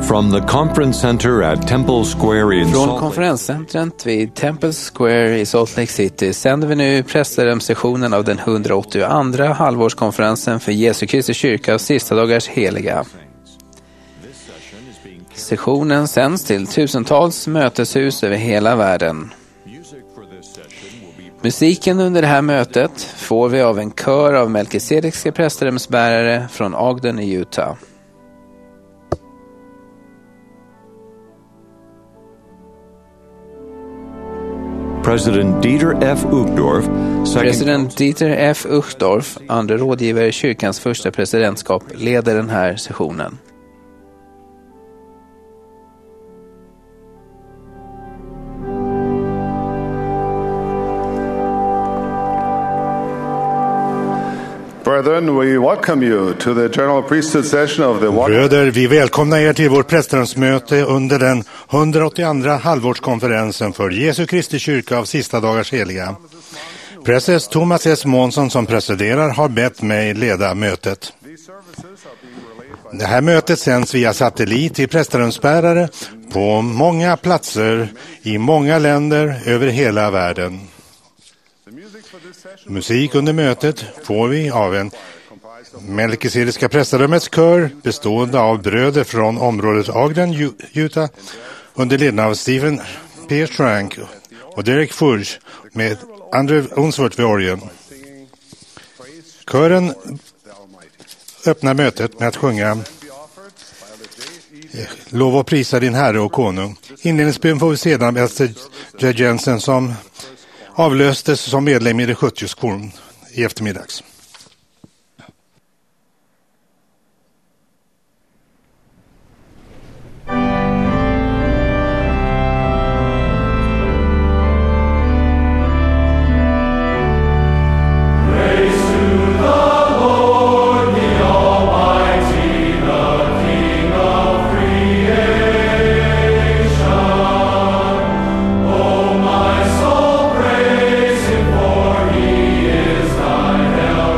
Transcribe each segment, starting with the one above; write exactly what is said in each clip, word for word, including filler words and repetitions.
From the conference center at Temple Square in Från Salt konferenscentret vid Temple Square i Salt Lake City sänder vi nu prästedömssessionen av den hundraåttioandra halvårskonferensen för Jesu Kristi kyrka och sista dagars heliga. Sessionen sänds till tusentals möteshus över hela världen. Musiken under det här mötet får vi av en kör av melkisedekska prästedömsbärare från Ogden i Utah. President Dieter F. Uchtdorf, President Dieter F. Uchtdorf, andra rådgivare i kyrkans första presidentskap, leder den här sessionen. Brethren, we welcome you to the General Priesthood session of the Bröder, vi välkomnar er till vårt prästedömsmöte under den hundraåttioandra halvårskonferensen för Jesu Kristi kyrka av sista dagars heliga. Präses Thomas S. Månsson som presiderar har bett mig leda mötet. Det här mötet sänds via satellit till prästedömsbärare på många platser i många länder över hela världen. Musik under mötet får vi av en melkisediska prästedömets kör bestående av bröder från området Ogden, Utah under ledning av Stephen P. Schrank och Derek Fudge med Andrew Unsworth vid orgeln. Kören öppnar mötet med att sjunga Lov och prisa din herre och konung. Inledningsbön får vi sedan av Esther J. Jensen som avlöstes som medlem i det sjuttionde korum i eftermiddags. Help.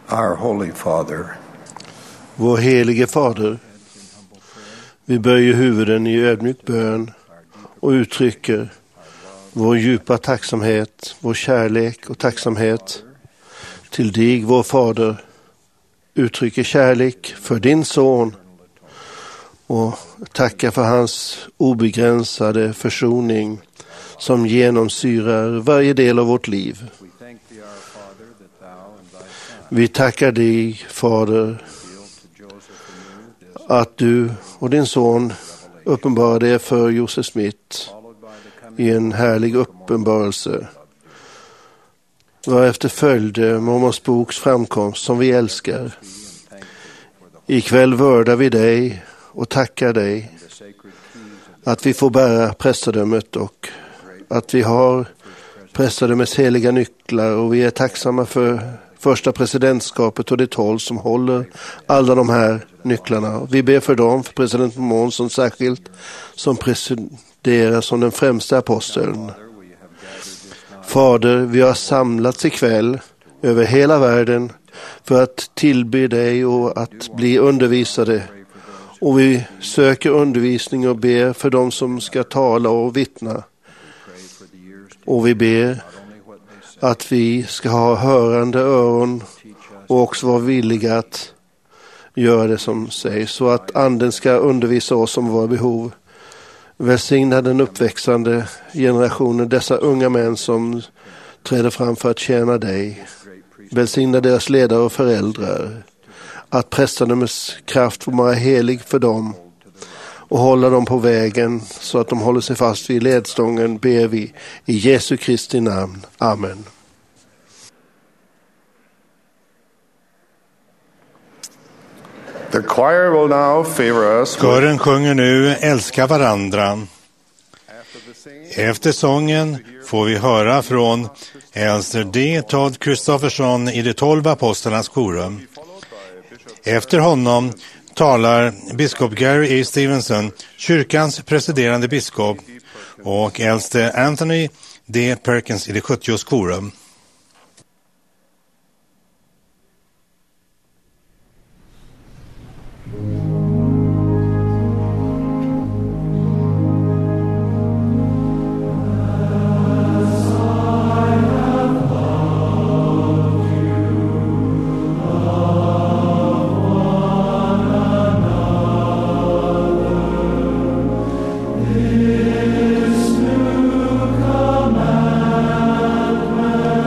Our Holy Father. Vår helige Fader, vi böjer huvuden i ödmjuk bön och uttrycker vår djupa tacksamhet, vår kärlek och tacksamhet till dig, vår Fader, uttrycker kärlek för din son och tackar för hans obegränsade försoning som genomsyrar varje del av vårt liv. Vi tackar dig, Fader, att du och din son uppenbarade er för Josef Smith i en härlig uppenbarelse, varefter följde Mormons boks framkomst som vi älskar. Ikväll vördar vi dig och tackar dig att vi får bära prästadömet och att vi har prästadömets heliga nycklar, och vi är tacksamma för första presidentskapet och de tolv som håller alla de här nycklarna. Vi ber för dem, för president Monson särskilt, som presiderar som den främsta aposteln. Fader, vi har samlats ikväll över hela världen för att tillbe dig och att bli undervisade. Och vi söker undervisning och ber för dem som ska tala och vittna. Och vi ber att vi ska ha hörande öron och också vara villiga att göra det som sägs, så att anden ska undervisa oss om våra behov. Välsigna den uppväxande generationen, dessa unga män som träder fram för att tjäna dig. Välsigna deras ledare och föräldrar. Att prästadömets kraft får vara helig för dem och hålla dem på vägen så att de håller sig fast vid ledstången, ber vi i Jesu Kristi namn. Amen. The choir will now favor us. Kören sjunger nu Älska varandra. Efter sången får vi höra från äldste D. Todd Christofferson i de tolv apostlarnas korum. Efter honom talar biskop Gary A. Stevenson, kyrkans presiderande biskop, och äldste Anthony D. Perkins i det sjuttionde korum. This new commandment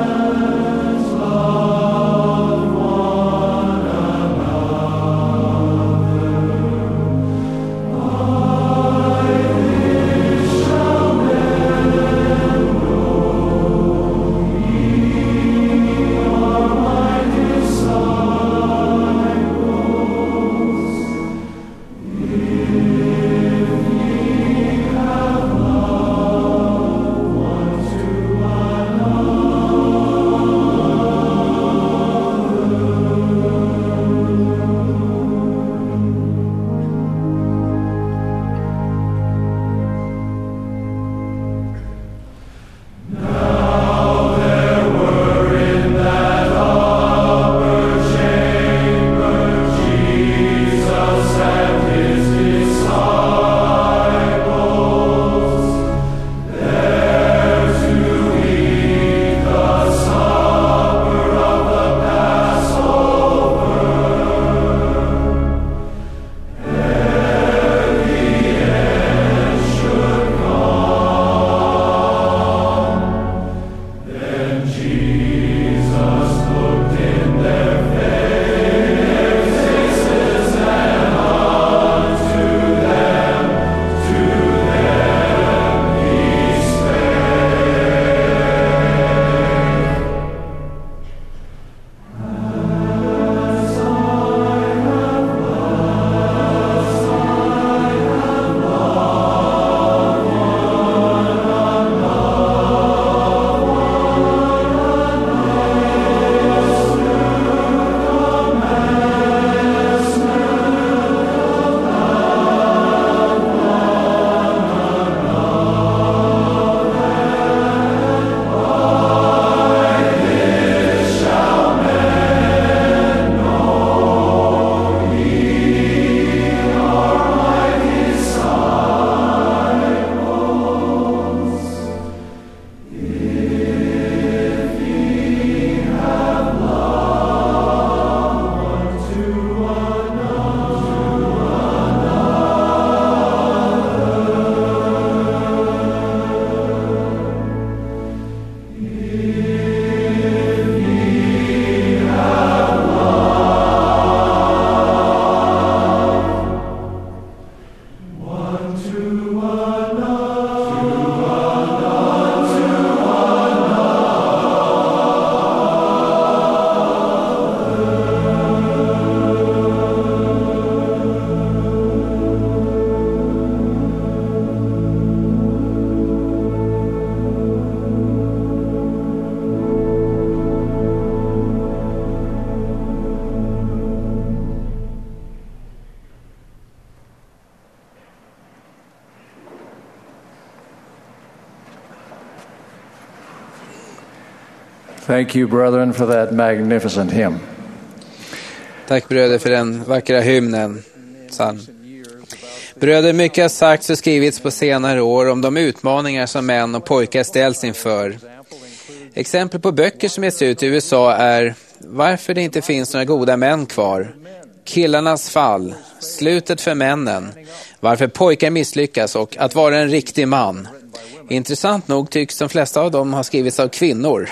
Thank you, brethren, for that magnificent hymn. Tack bröder för den vackra hymnen. Sann. Bröder, mycket har sagts och skrivits på senare år om de utmaningar som män och pojkar ställs inför. Exempel på böcker som getts ut i U S A är Varför det inte finns några goda män kvar, Killarnas fall, Slutet för männen, Varför pojkar misslyckas och Att vara en riktig man. Intressant nog tycks de flesta av dem ha skrivits av kvinnor.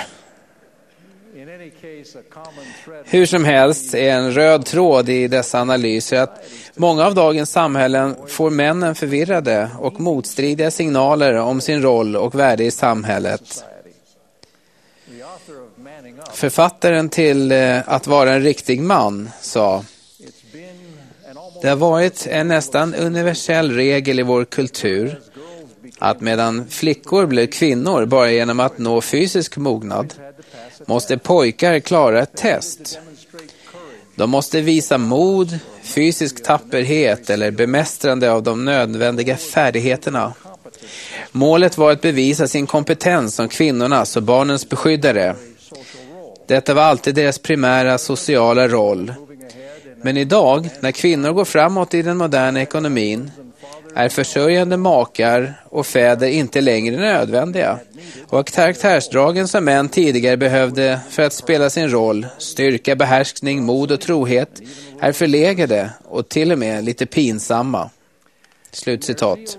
Hur som helst är en röd tråd i dessa analyser att många av dagens samhällen får männen förvirrade och motstridiga signaler om sin roll och värde i samhället. Författaren till Att vara en riktig man sa: Det har varit en nästan universell regel i vår kultur att medan flickor blir kvinnor bara genom att nå fysisk mognad, måste pojkar klara ett test. De måste visa mod, fysisk tapperhet eller bemästrande av de nödvändiga färdigheterna. Målet var att bevisa sin kompetens som kvinnornas och barnens beskyddare. Detta var alltid deras primära sociala roll. Men idag, när kvinnor går framåt i den moderna ekonomin, är försörjande makar och fäder inte längre nödvändiga. Och karaktärsdragen som män tidigare behövde för att spela sin roll, styrka, behärskning, mod och trohet, är förlegade och till och med lite pinsamma. Slutcitat.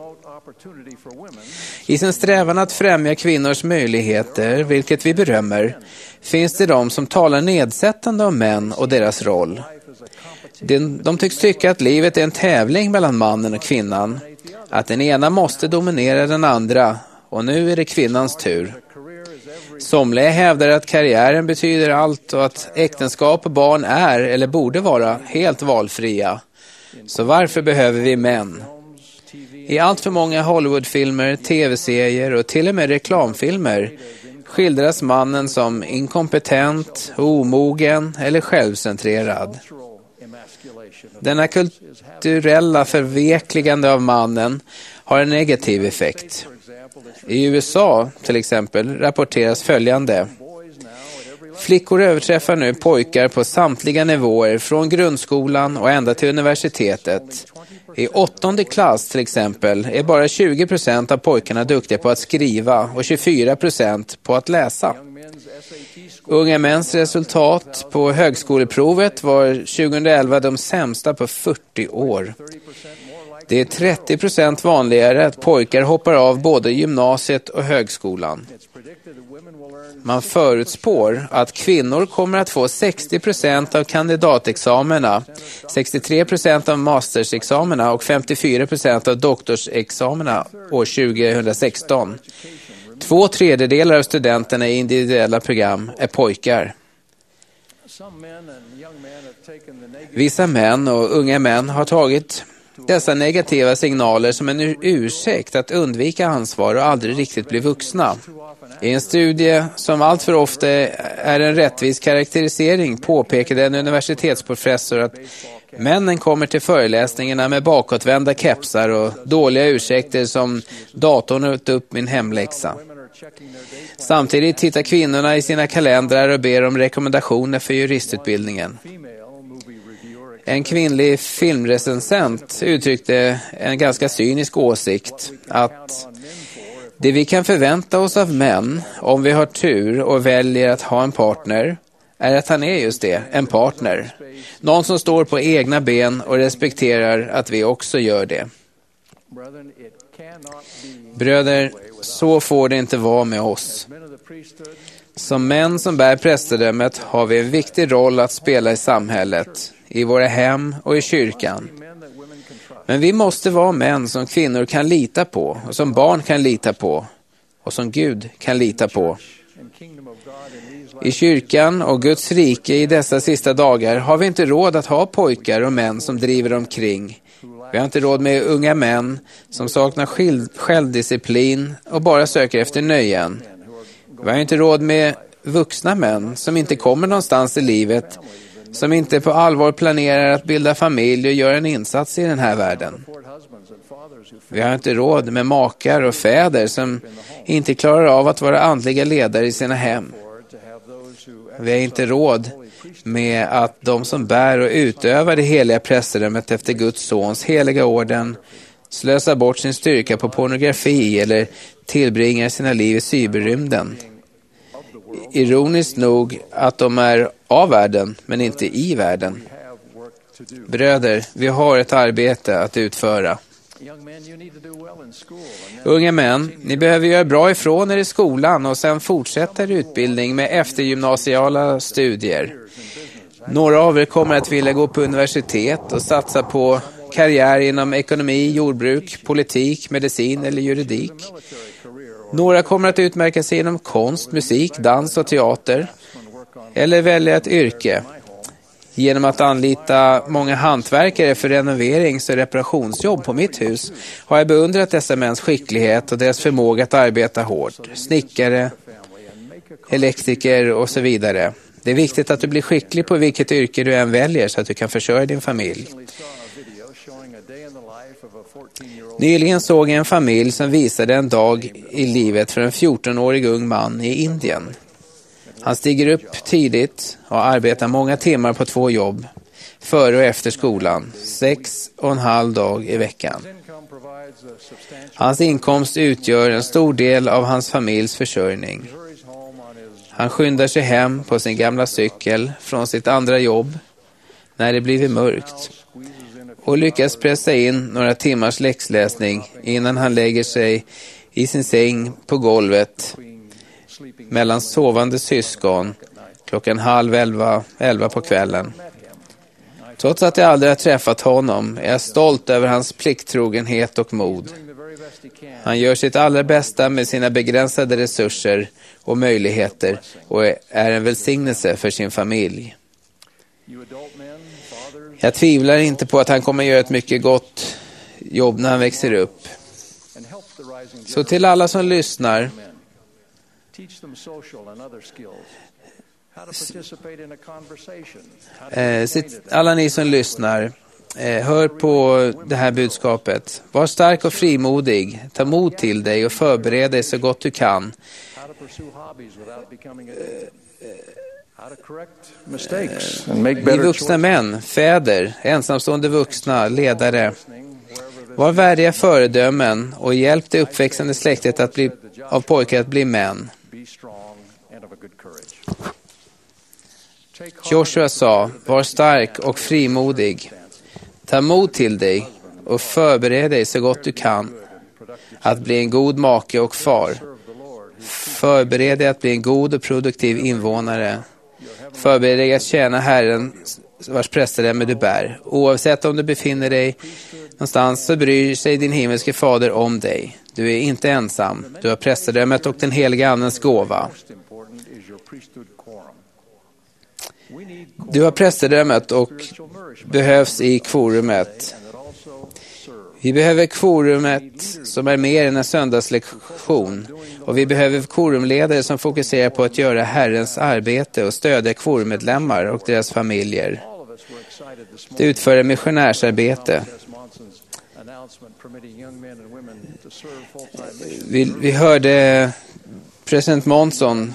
I sin strävan att främja kvinnors möjligheter, vilket vi berömmer, finns det de som talar nedsättande om män och deras roll. De, de tycks tycka att livet är en tävling mellan mannen och kvinnan, att den ena måste dominera den andra och nu är det kvinnans tur. Somliga hävdar att karriären betyder allt och att äktenskap och barn är eller borde vara helt valfria. Så varför behöver vi män? I allt för många Hollywoodfilmer, tv-serier och till och med reklamfilmer skildras mannen som inkompetent, omogen eller självcentrerad. Denna kulturella förvekligande av mannen har en negativ effekt. I U S A till exempel rapporteras följande. Flickor överträffar nu pojkar på samtliga nivåer från grundskolan och ända till universitetet. I åttonde klass till exempel är bara tjugo procent av pojkarna duktiga på att skriva och tjugofyra procent på att läsa. Unga mäns resultat på högskoleprovet var tjugoelva de sämsta på fyrtio år. Det är trettio procent vanligare att pojkar hoppar av både gymnasiet och högskolan. Man förutspår att kvinnor kommer att få sextio procent av kandidatexamena, sextiotre procent av mastersexamena och femtiofyra procent av doktorsexamena år tjugohundrasexton. Två tredjedelar av studenterna i individuella program är pojkar. Vissa män och unga män har tagit dessa negativa signaler som en ursäkt att undvika ansvar och aldrig riktigt bli vuxna. I en studie som allt för ofta är en rättvis karaktärisering påpekade en universitetsprofessor att männen kommer till föreläsningarna med bakåtvända kepsar och dåliga ursäkter som datorn har åt upp min hemläxa. Samtidigt tittar kvinnorna i sina kalendrar och ber om rekommendationer för juristutbildningen. En kvinnlig filmrecensent uttryckte en ganska cynisk åsikt att det vi kan förvänta oss av män om vi har tur och väljer att ha en partner är att han är just det, en partner. Någon som står på egna ben och respekterar att vi också gör det. Bröder, så får det inte vara med oss. Som män som bär prästedömet har vi en viktig roll att spela i samhället, i våra hem och i kyrkan. Men vi måste vara män som kvinnor kan lita på och som barn kan lita på och som Gud kan lita på. I kyrkan och Guds rike i dessa sista dagar har vi inte råd att ha pojkar och män som driver omkring. Vi har inte råd med unga män som saknar självdisciplin och bara söker efter nöjen. Vi har inte råd med vuxna män som inte kommer någonstans i livet, som inte på allvar planerar att bilda familj och göra en insats i den här världen. Vi har inte råd med makar och fäder som inte klarar av att vara andliga ledare i sina hem. Vi har inte råd med att de som bär och utövar det heliga prästdömet efter Guds sons heliga orden slösar bort sin styrka på pornografi eller tillbringar sina liv i cyberrymden. Ironiskt nog att de är av världen men inte i världen. Bröder, vi har ett arbete att utföra. Unga män, ni behöver göra bra ifrån er i skolan och sen fortsätta er utbildning med eftergymnasiala studier. Några av er kommer att vilja gå på universitet och satsa på karriär inom ekonomi, jordbruk, politik, medicin eller juridik. Några kommer att utmärka sig inom konst, musik, dans och teater eller välja ett yrke. Genom att anlita många hantverkare för renoverings- och reparationsjobb på mitt hus har jag beundrat dessa mäns skicklighet och deras förmåga att arbeta hårt. Snickare, elektriker och så vidare. Det är viktigt att du blir skicklig på vilket yrke du än väljer så att du kan försörja din familj. Nyligen såg jag en familj som visade en dag i livet för en fjortonårig ung man i Indien. Han stiger upp tidigt och arbetar många timmar på två jobb, före och efter skolan, sex och en halv dag i veckan. Hans inkomst utgör en stor del av hans familjs försörjning. Han skyndar sig hem på sin gamla cykel från sitt andra jobb när det blivit mörkt och lyckas pressa in några timmars läxläsning innan han lägger sig i sin säng på golvet mellan sovande syskon klockan halv elva, elva på kvällen. Trots att jag aldrig har träffat honom är jag stolt över hans plikttrogenhet och mod. Han gör sitt allra bästa med sina begränsade resurser och möjligheter och är en välsignelse för sin familj. Jag tvivlar inte på att han kommer göra ett mycket gott jobb när han växer upp. Så till alla som lyssnar, eh, alla ni som lyssnar, eh, hör på det här budskapet. Var stark och frimodig, ta mod till dig och förbered dig så gott du kan. Ni vuxna män, fäder, ensamstående vuxna, ledare, var värdiga föredömen och hjälp det uppväxande släktet att bli, av pojkar att bli män. Joshua sa, var stark och frimodig, ta mod till dig och förbered dig så gott du kan att bli en god make och far. Förbered dig att bli en god och produktiv invånare. Förbered dig att tjäna Herren vars prästdöme du bär. Oavsett om du befinner dig någonstans så bryr sig din himmelske fader om dig. Du är inte ensam. Du har prästdömet och den heliga andens gåva. Du har prästdömet och behövs i kvorumet. Vi behöver kvorumet som är mer än en söndagslektion. Och vi behöver kvorumledare som fokuserar på att göra Herrens arbete och stödja kvorumedlemmar och deras familjer. Det utför en missionärsarbete. Vi, vi hörde president Monson.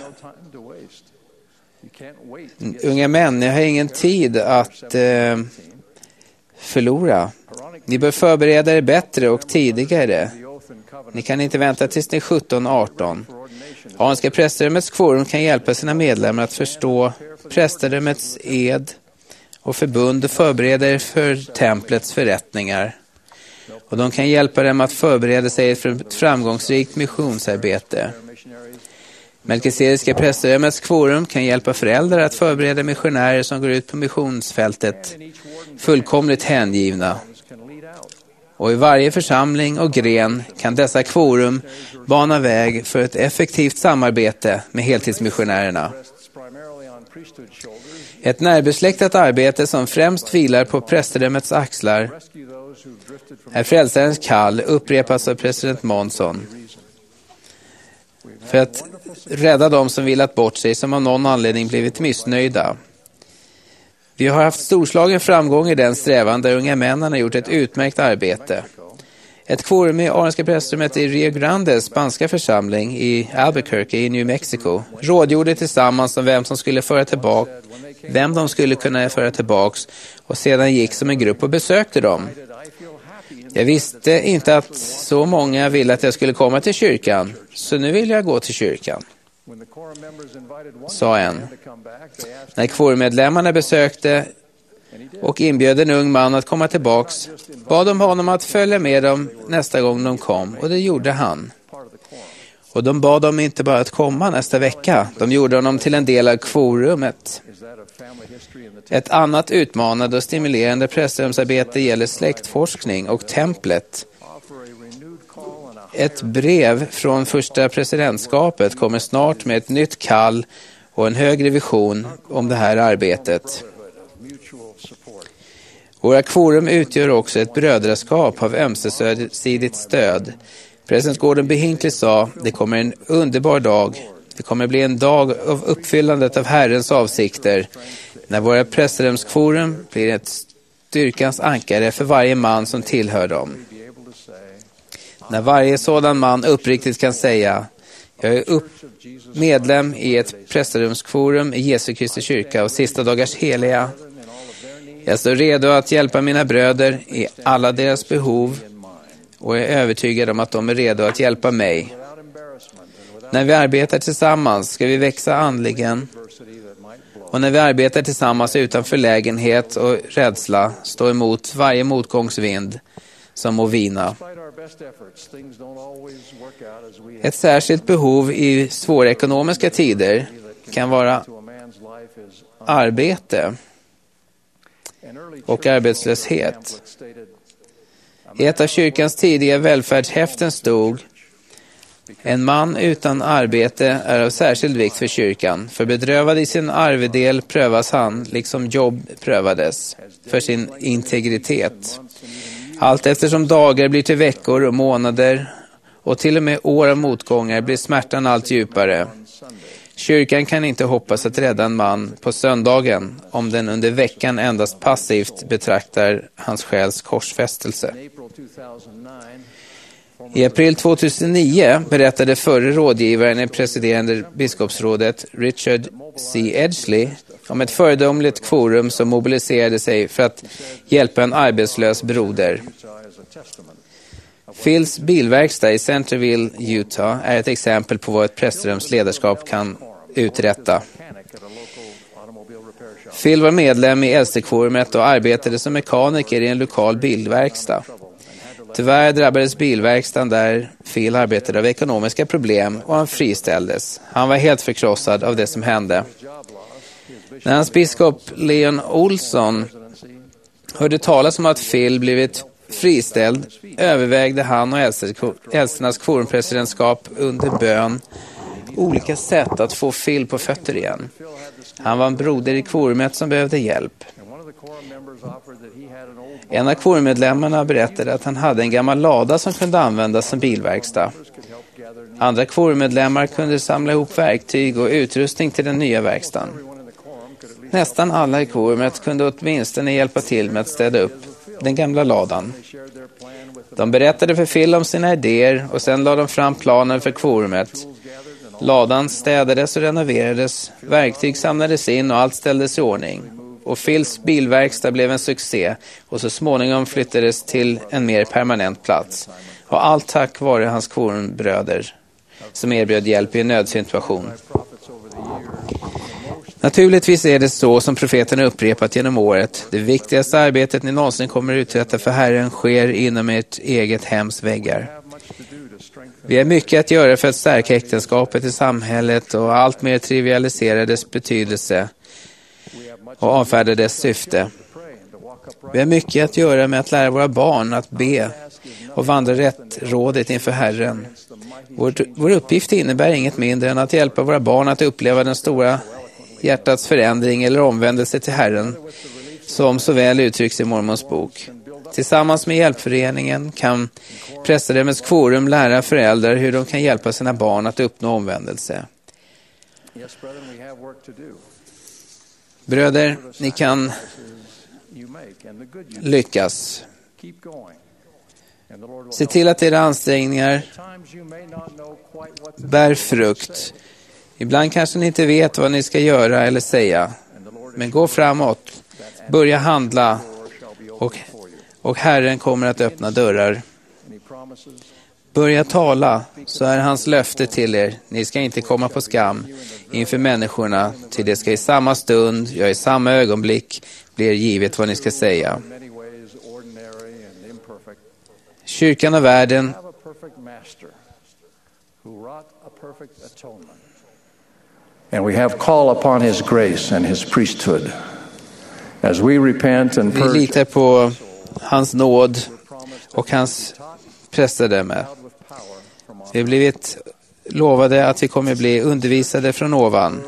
Unga män, jag har ingen tid att eh, förlora. Ni bör förbereda er bättre och tidigare. Ni kan inte vänta tills ni är sjutton arton. Hanska prästdömets kvorum kan hjälpa sina medlemmar att förstå prästdömets ed och förbund och förbereda er för templets förrättningar. Och de kan hjälpa dem att förbereda sig för ett framgångsrikt missionsarbete. Melkisedekska prästdömets kvorum kan hjälpa föräldrar att förbereda missionärer som går ut på missionsfältet fullkomligt hängivna. Och i varje församling och gren kan dessa kvorum bana väg för ett effektivt samarbete med heltidsmissionärerna. Ett närbesläktat arbete som främst vilar på prästdömets axlar är frälsarens kall, upprepas av president Monson, för att rädda dem som villat bort sig, som av någon anledning blivit missnöjda. Vi har haft storslagen framgång i den strävan där unga männen har gjort ett utmärkt arbete. Ett kvorum i Aronska prästrummet i Rio Grande, spanska församling i Albuquerque i New Mexico, rådgjorde tillsammans om vem som skulle föra tillbaka, vem de skulle kunna föra tillbaks, och sedan gick som en grupp och besökte dem. Jag visste inte att så många ville att jag skulle komma till kyrkan, så nu vill jag gå till kyrkan, sa en. När kvorummedlemmarna besökte och inbjöd en ung man att komma tillbaks, bad de honom att följa med dem nästa gång de kom, och det gjorde han. Och de bad dem inte bara att komma nästa vecka, de gjorde honom till en del av kvorummet. Ett annat utmanande och stimulerande prästrumsarbete gäller släktforskning och templet. Ett brev från första presidentskapet kommer snart med ett nytt kall och en högre vision om det här arbetet. Våra kvorum utgör också ett brödraskap av ömsesidigt stöd. President Gordon B. Hinckley sa, det kommer en underbar dag. Det kommer bli en dag av uppfyllandet av Herrens avsikter, när våra prästrumskvorum blir ett styrkans ankare för varje man som tillhör dem. När varje sådan man uppriktigt kan säga, jag är upp medlem i ett prästrumskvorum i Jesu Kristi kyrka och sista dagars heliga. Jag står redo att hjälpa mina bröder i alla deras behov och är övertygad om att de är redo att hjälpa mig. När vi arbetar tillsammans ska vi växa andligen, och när vi arbetar tillsammans utan förlägenhet och rädsla stå emot varje motgångsvind som må vina. Ett särskilt behov i svåra ekonomiska tider kan vara arbete och arbetslöshet. I ett av kyrkans tidiga välfärdshäften stod: en man utan arbete är av särskild vikt för kyrkan. För bedrövad i sin arvedel prövas han, liksom Jobb prövades, för sin integritet. Allt eftersom dagar blir till veckor och månader och till och med år av motgångar blir smärtan allt djupare. Kyrkan kan inte hoppas att rädda en man på söndagen om den under veckan endast passivt betraktar hans själs korsfästelse. I april tjugohundranio berättade förre rådgivaren i presiderande biskopsrådet Richard C. Edgley om ett föredömligt kvorum som mobiliserade sig för att hjälpa en arbetslös broder. Phils bilverkstad i Centerville, Utah är ett exempel på vad ett prästrums ledarskap kan uträtta. Phil var medlem i äldstekvorumet och arbetade som mekaniker i en lokal bilverkstad. Tyvärr drabbades bilverkstaden där Phil arbetade av ekonomiska problem och han friställdes. Han var helt förkrossad av det som hände. När hans biskop Leon Olson hörde talas om att Phil blivit friställd övervägde han och äldsternas kvorumpresidentskap under bön olika sätt att få Phil på fötter igen. Han var en broder i kvorumet som behövde hjälp. En av kvorummedlemmarna berättade att han hade en gammal lada som kunde användas som bilverkstad. Andra kvorummedlemmar kunde samla ihop verktyg och utrustning till den nya verkstaden. Nästan alla i kvorumet kunde åtminstone hjälpa till med att städa upp den gamla ladan. De berättade för Phil om sina idéer och sen lade de fram planen för kvorumet. Ladan städades och renoverades, verktyg samlades in och allt ställdes i ordning. Och Phils bilverkstad blev en succé och så småningom flyttades till en mer permanent plats. Och allt tack vare hans kvorumbröder som erbjöd hjälp i en nödsituation. Naturligtvis är det så som profeten upprepat genom året. Det viktigaste arbetet ni någonsin kommer uträtta för Herren sker inom ert eget hems väggar. Vi har mycket att göra för att stärka äktenskapet i samhället och allt mer trivialisera dess betydelse och avfärda dess syfte. Vi har mycket att göra med att lära våra barn att be och vandra rättrådigt inför Herren. Vår, vår uppgift innebär inget mindre än att hjälpa våra barn att uppleva den stora hjärtats förändring eller omvändelse till Herren, som så väl uttrycks i Mormons bok. Tillsammans med hjälpföreningen kan prästerdömets kvorum lära föräldrar hur de kan hjälpa sina barn att uppnå omvändelse. Bröder, ni kan lyckas. Se till att era ansträngningar bär frukt. Ibland kanske ni inte vet vad ni ska göra eller säga. Men gå framåt. Börja handla. Och, och Herren kommer att öppna dörrar. Börja tala, så är hans löfte till er. Ni ska inte komma på skam inför människorna, till det ska i samma stund, ja i samma ögonblick, bli er givet vad ni ska säga. Kyrkan och världen And we have call upon his grace and his priesthood. As we repent and Vi purge, litar på hans nåd och hans prästadöme. Vi har blivit lovade att vi kommer bli undervisade från ovan.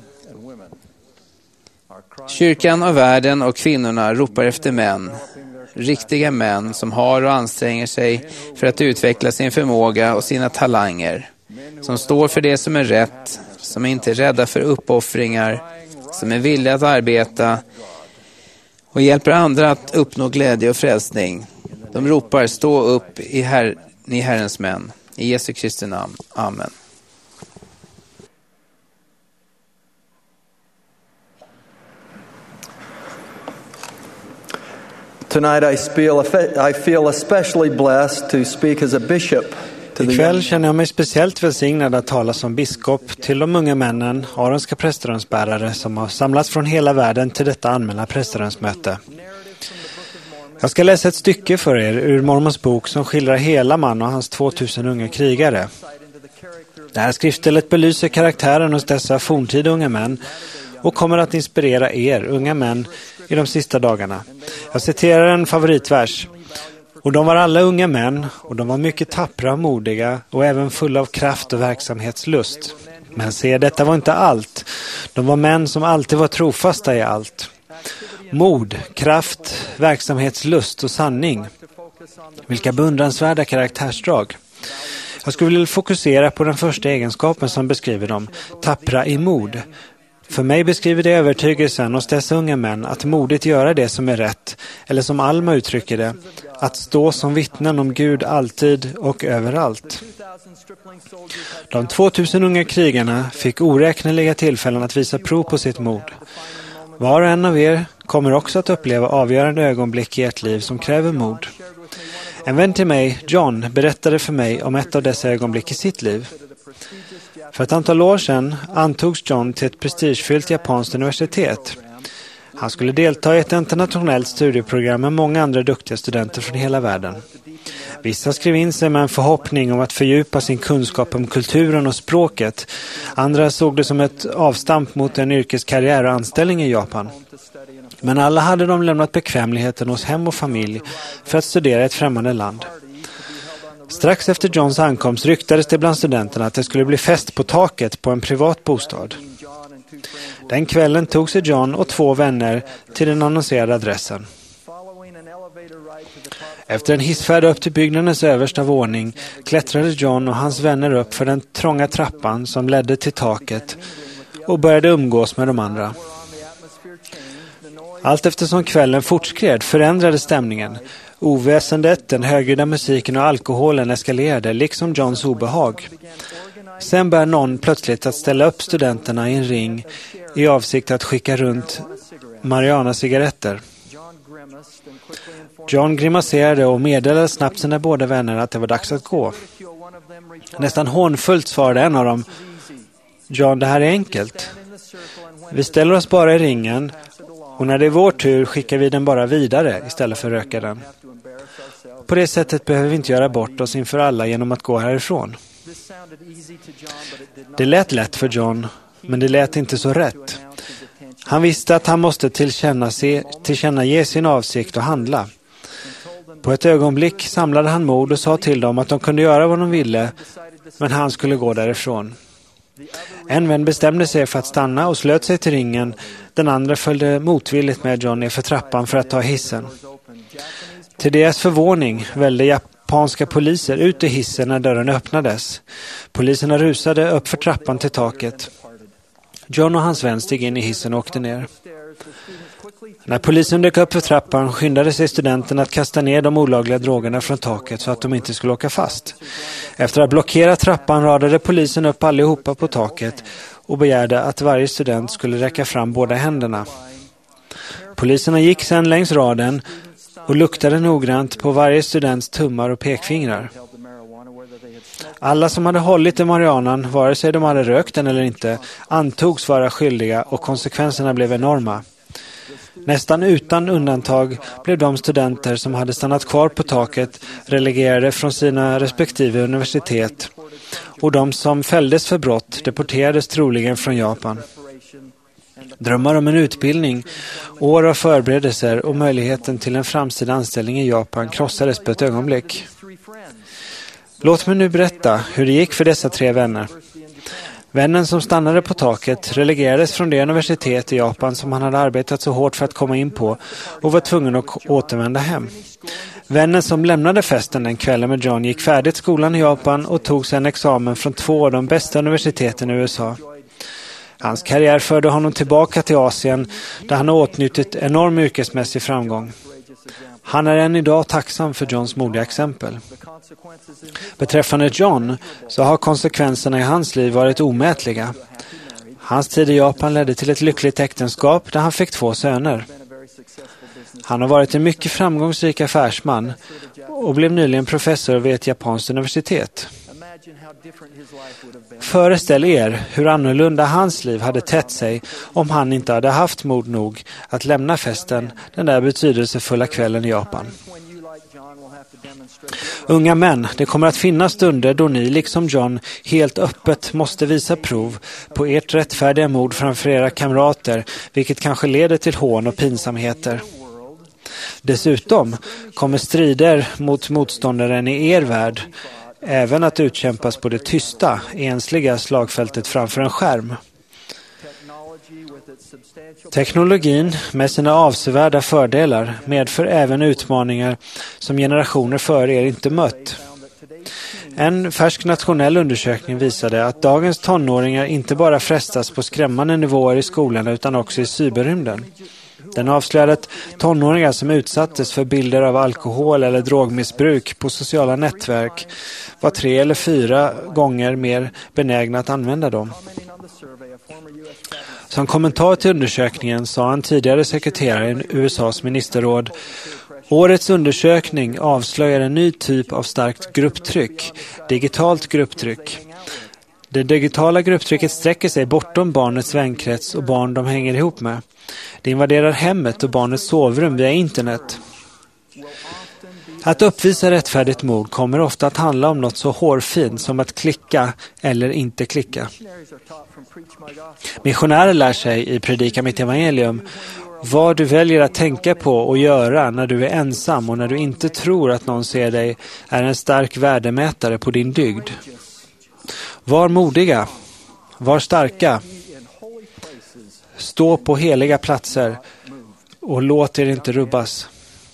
Kyrkan och världen och kvinnorna ropar efter män. Riktiga män som har och anstränger sig för att utveckla sin förmåga och sina talanger. Som står för det som är rätt, som inte är rädda för uppoffringar, som är villiga att arbeta och hjälper andra att uppnå glädje och frälsning. De ropar, stå upp i her- ni Herrens män. I Jesu Kristi namn. Amen. Tonight I feel, I feel especially blessed to speak as a bishop. Ikväll känner jag mig speciellt välsignad att tala som biskop till de unga männen, aronska prästerönsbärare som har samlats från hela världen till detta allmänna prästerönsmöte. Jag ska läsa ett stycke för er ur Mormons bok som skildrar hela man och hans tvåtusen unga krigare. Det här skriftstället belyser karaktären hos dessa forntida unga män och kommer att inspirera er, unga män, i de sista dagarna. Jag citerar en favoritvers. Och de var alla unga män, och de var mycket tappra och modiga och även fulla av kraft och verksamhetslust. Men se, detta var inte allt. De var män som alltid var trofasta i allt. Mod, kraft, verksamhetslust och sanning. Vilka beundransvärda karaktärsdrag. Jag skulle vilja fokusera på den första egenskapen som beskriver dem, tappra i mod. För mig beskriver det övertygelsen hos dessa unga män att modigt göra det som är rätt, eller som Alma uttrycker det, att stå som vittnen om Gud alltid och överallt. De tvåtusen unga krigarna fick oräkneliga tillfällen att visa prov på sitt mod. Var och en av er kommer också att uppleva avgörande ögonblick i ert liv som kräver mod. En vän till mig, John, berättade för mig om ett av dessa ögonblick i sitt liv. För ett antal år sedan antogs John till ett prestigefyllt japanskt universitet. Han skulle delta i ett internationellt studieprogram med många andra duktiga studenter från hela världen. Vissa skrev in sig med en förhoppning om att fördjupa sin kunskap om kulturen och språket. Andra såg det som ett avstamp mot en yrkeskarriär och anställning i Japan. Men alla hade de lämnat bekvämligheten hos hem och familj för att studera i ett främmande land. Strax efter Johns ankomst ryktades det bland studenterna att det skulle bli fest på taket på en privat bostad. Den kvällen tog sig John och två vänner till den annonserade adressen. Efter en hissfärd upp till byggnadens översta våning klättrade John och hans vänner upp för den trånga trappan som ledde till taket och började umgås med de andra. Allt eftersom kvällen fortskred förändrade stämningen. Oväsendet, den högljudda musiken och alkoholen eskalerade liksom Johns obehag. Sen började någon plötsligt att ställa upp studenterna i en ring i avsikt att skicka runt marijuana-cigaretter. John grimaserade och meddelade snabbt sina båda vänner att det var dags att gå. Nästan hånfullt svarade en av dem: John, det här är enkelt. Vi ställer oss bara i ringen och när det är vår tur skickar vi den bara vidare istället för att röka den. På det sättet behöver vi inte göra bort oss inför alla genom att gå härifrån. Det lät lätt för John, men det lät inte så rätt. Han visste att han måste tillkänna, se, tillkänna ge sin avsikt och handla. På ett ögonblick samlade han mod och sa till dem att de kunde göra vad de ville, men han skulle gå därifrån. En vän bestämde sig för att stanna och slöt sig till ringen. Den andra följde motvilligt med John ner för trappan för att ta hissen. Till deras förvåning välde japanska poliser ut i hissen när dörren öppnades. Poliserna rusade upp för trappan till taket. John och hans vän steg in i hissen och åkte ner. När polisen dök upp för trappan skyndade sig studenten att kasta ner de olagliga drogerna från taket så att de inte skulle åka fast. Efter att blockera trappan radade polisen upp allihopa på taket och begärde att varje student skulle räcka fram båda händerna. Poliserna gick sedan längs raden och luktade noggrant på varje students tummar och pekfingrar. Alla som hade hållit i marijuanan, vare sig de hade rökt den eller inte, antogs vara skyldiga och konsekvenserna blev enorma. Nästan utan undantag blev de studenter som hade stannat kvar på taket relegerade från sina respektive universitet och de som fälldes för brott deporterades troligen från Japan. Drömmar om en utbildning, år av förberedelser och möjligheten till en framtida anställning i Japan krossades på ett ögonblick. Låt mig nu berätta hur det gick för dessa tre vänner. Vännen som stannade på taket relegerades från det universitet i Japan som han hade arbetat så hårt för att komma in på och var tvungen att återvända hem. Vännen som lämnade festen den kvällen med John gick färdigt skolan i Japan och tog sedan examen från två av de bästa universiteten i U S A. Hans karriär förde honom tillbaka till Asien där han har åtnjutit enorm yrkesmässig framgång. Han är än idag tacksam för Johns modiga exempel. Beträffande John så har konsekvenserna i hans liv varit omätliga. Hans tid i Japan ledde till ett lyckligt äktenskap där han fick två söner. Han har varit en mycket framgångsrik affärsman och blev nyligen professor vid ett japanskt universitet. Föreställ er hur annorlunda hans liv hade tätt sig om han inte hade haft mod nog att lämna festen den där betydelsefulla kvällen i Japan. Unga män, det kommer att finnas stunder då ni liksom John helt öppet måste visa prov på ert rättfärdiga mod framför era kamrater, vilket kanske leder till hån och pinsamheter. Dessutom kommer strider mot motståndaren i er värld även att utkämpas på det tysta, ensliga slagfältet framför en skärm. Teknologin med sina avsevärda fördelar medför även utmaningar som generationer före er inte mött. En färsk nationell undersökning visade att dagens tonåringar inte bara frestas på skrämmande nivåer i skolan utan också i cyberrymden. Den avslöjade att tonåringar som utsattes för bilder av alkohol eller drogmissbruk på sociala nätverk var tre eller fyra gånger mer benägna att använda dem. Som kommentar till undersökningen sa en tidigare sekreterare i U S A:s ministerråd: årets undersökning avslöjar en ny typ av starkt grupptryck, digitalt grupptryck. Det digitala grupptrycket sträcker sig bortom barnets vänkrets och barn de hänger ihop med. Det invaderar hemmet och barnets sovrum via internet. Att uppvisa rättfärdigt mod kommer ofta att handla om något så hårfint som att klicka eller inte klicka. Missionärer lär sig i Predika mitt evangelium vad du väljer att tänka på och göra när du är ensam och när du inte tror att någon ser dig är en stark värdemätare på din dygd. Var modiga, var starka, stå på heliga platser och låt er inte rubbas.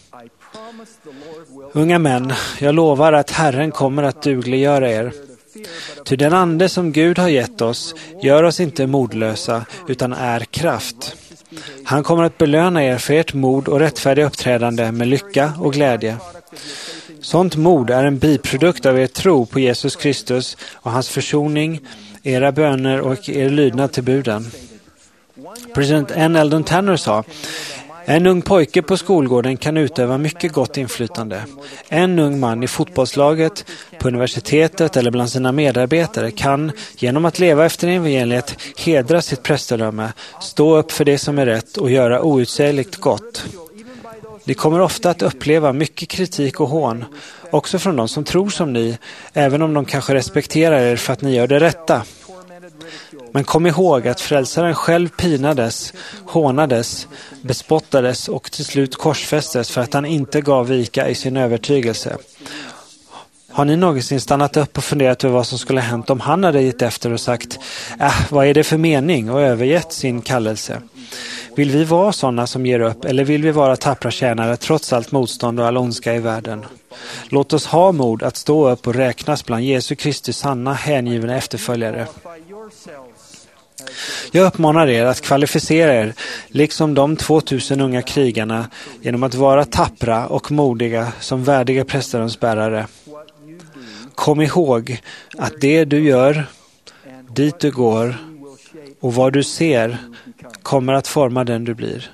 Unga män, jag lovar att Herren kommer att dugliggöra er. Ty den ande som Gud har gett oss gör oss inte modlösa utan är kraft. Han kommer att belöna er för ert mod och rättfärdiga uppträdande med lycka och glädje. Sånt mod är en biprodukt av er tro på Jesus Kristus och hans försoning, era böner och er lydnad till buden. President N. Eldon Tanner sa: en ung pojke på skolgården kan utöva mycket gott inflytande. En ung man i fotbollslaget, på universitetet eller bland sina medarbetare kan, genom att leva efter evangeliet, hedra sitt prästedöme, stå upp för det som är rätt och göra outsägligt gott. Ni kommer ofta att uppleva mycket kritik och hån, också från de som tror som ni, även om de kanske respekterar er för att ni gör det rätta. Men kom ihåg att frälsaren själv pinades, hånades, bespottades och till slut korsfästes för att han inte gav vika i sin övertygelse. Har ni någonsin stannat upp och funderat över vad som skulle ha hänt om han hade gett efter och sagt äh, vad är det för mening och övergett sin kallelse? Vill vi vara sådana som ger upp eller vill vi vara tappra tjänare trots allt motstånd och all ondska i världen? Låt oss ha mod att stå upp och räknas bland Jesu Kristi sanna hängivna efterföljare. Jag uppmanar er att kvalificera er, liksom de tvåtusen unga krigarna, genom att vara tappra och modiga som värdiga prästöronsbärare. Kom ihåg att det du gör, dit du går och vad du ser kommer att forma den du blir.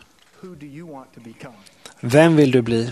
Vem vill du bli?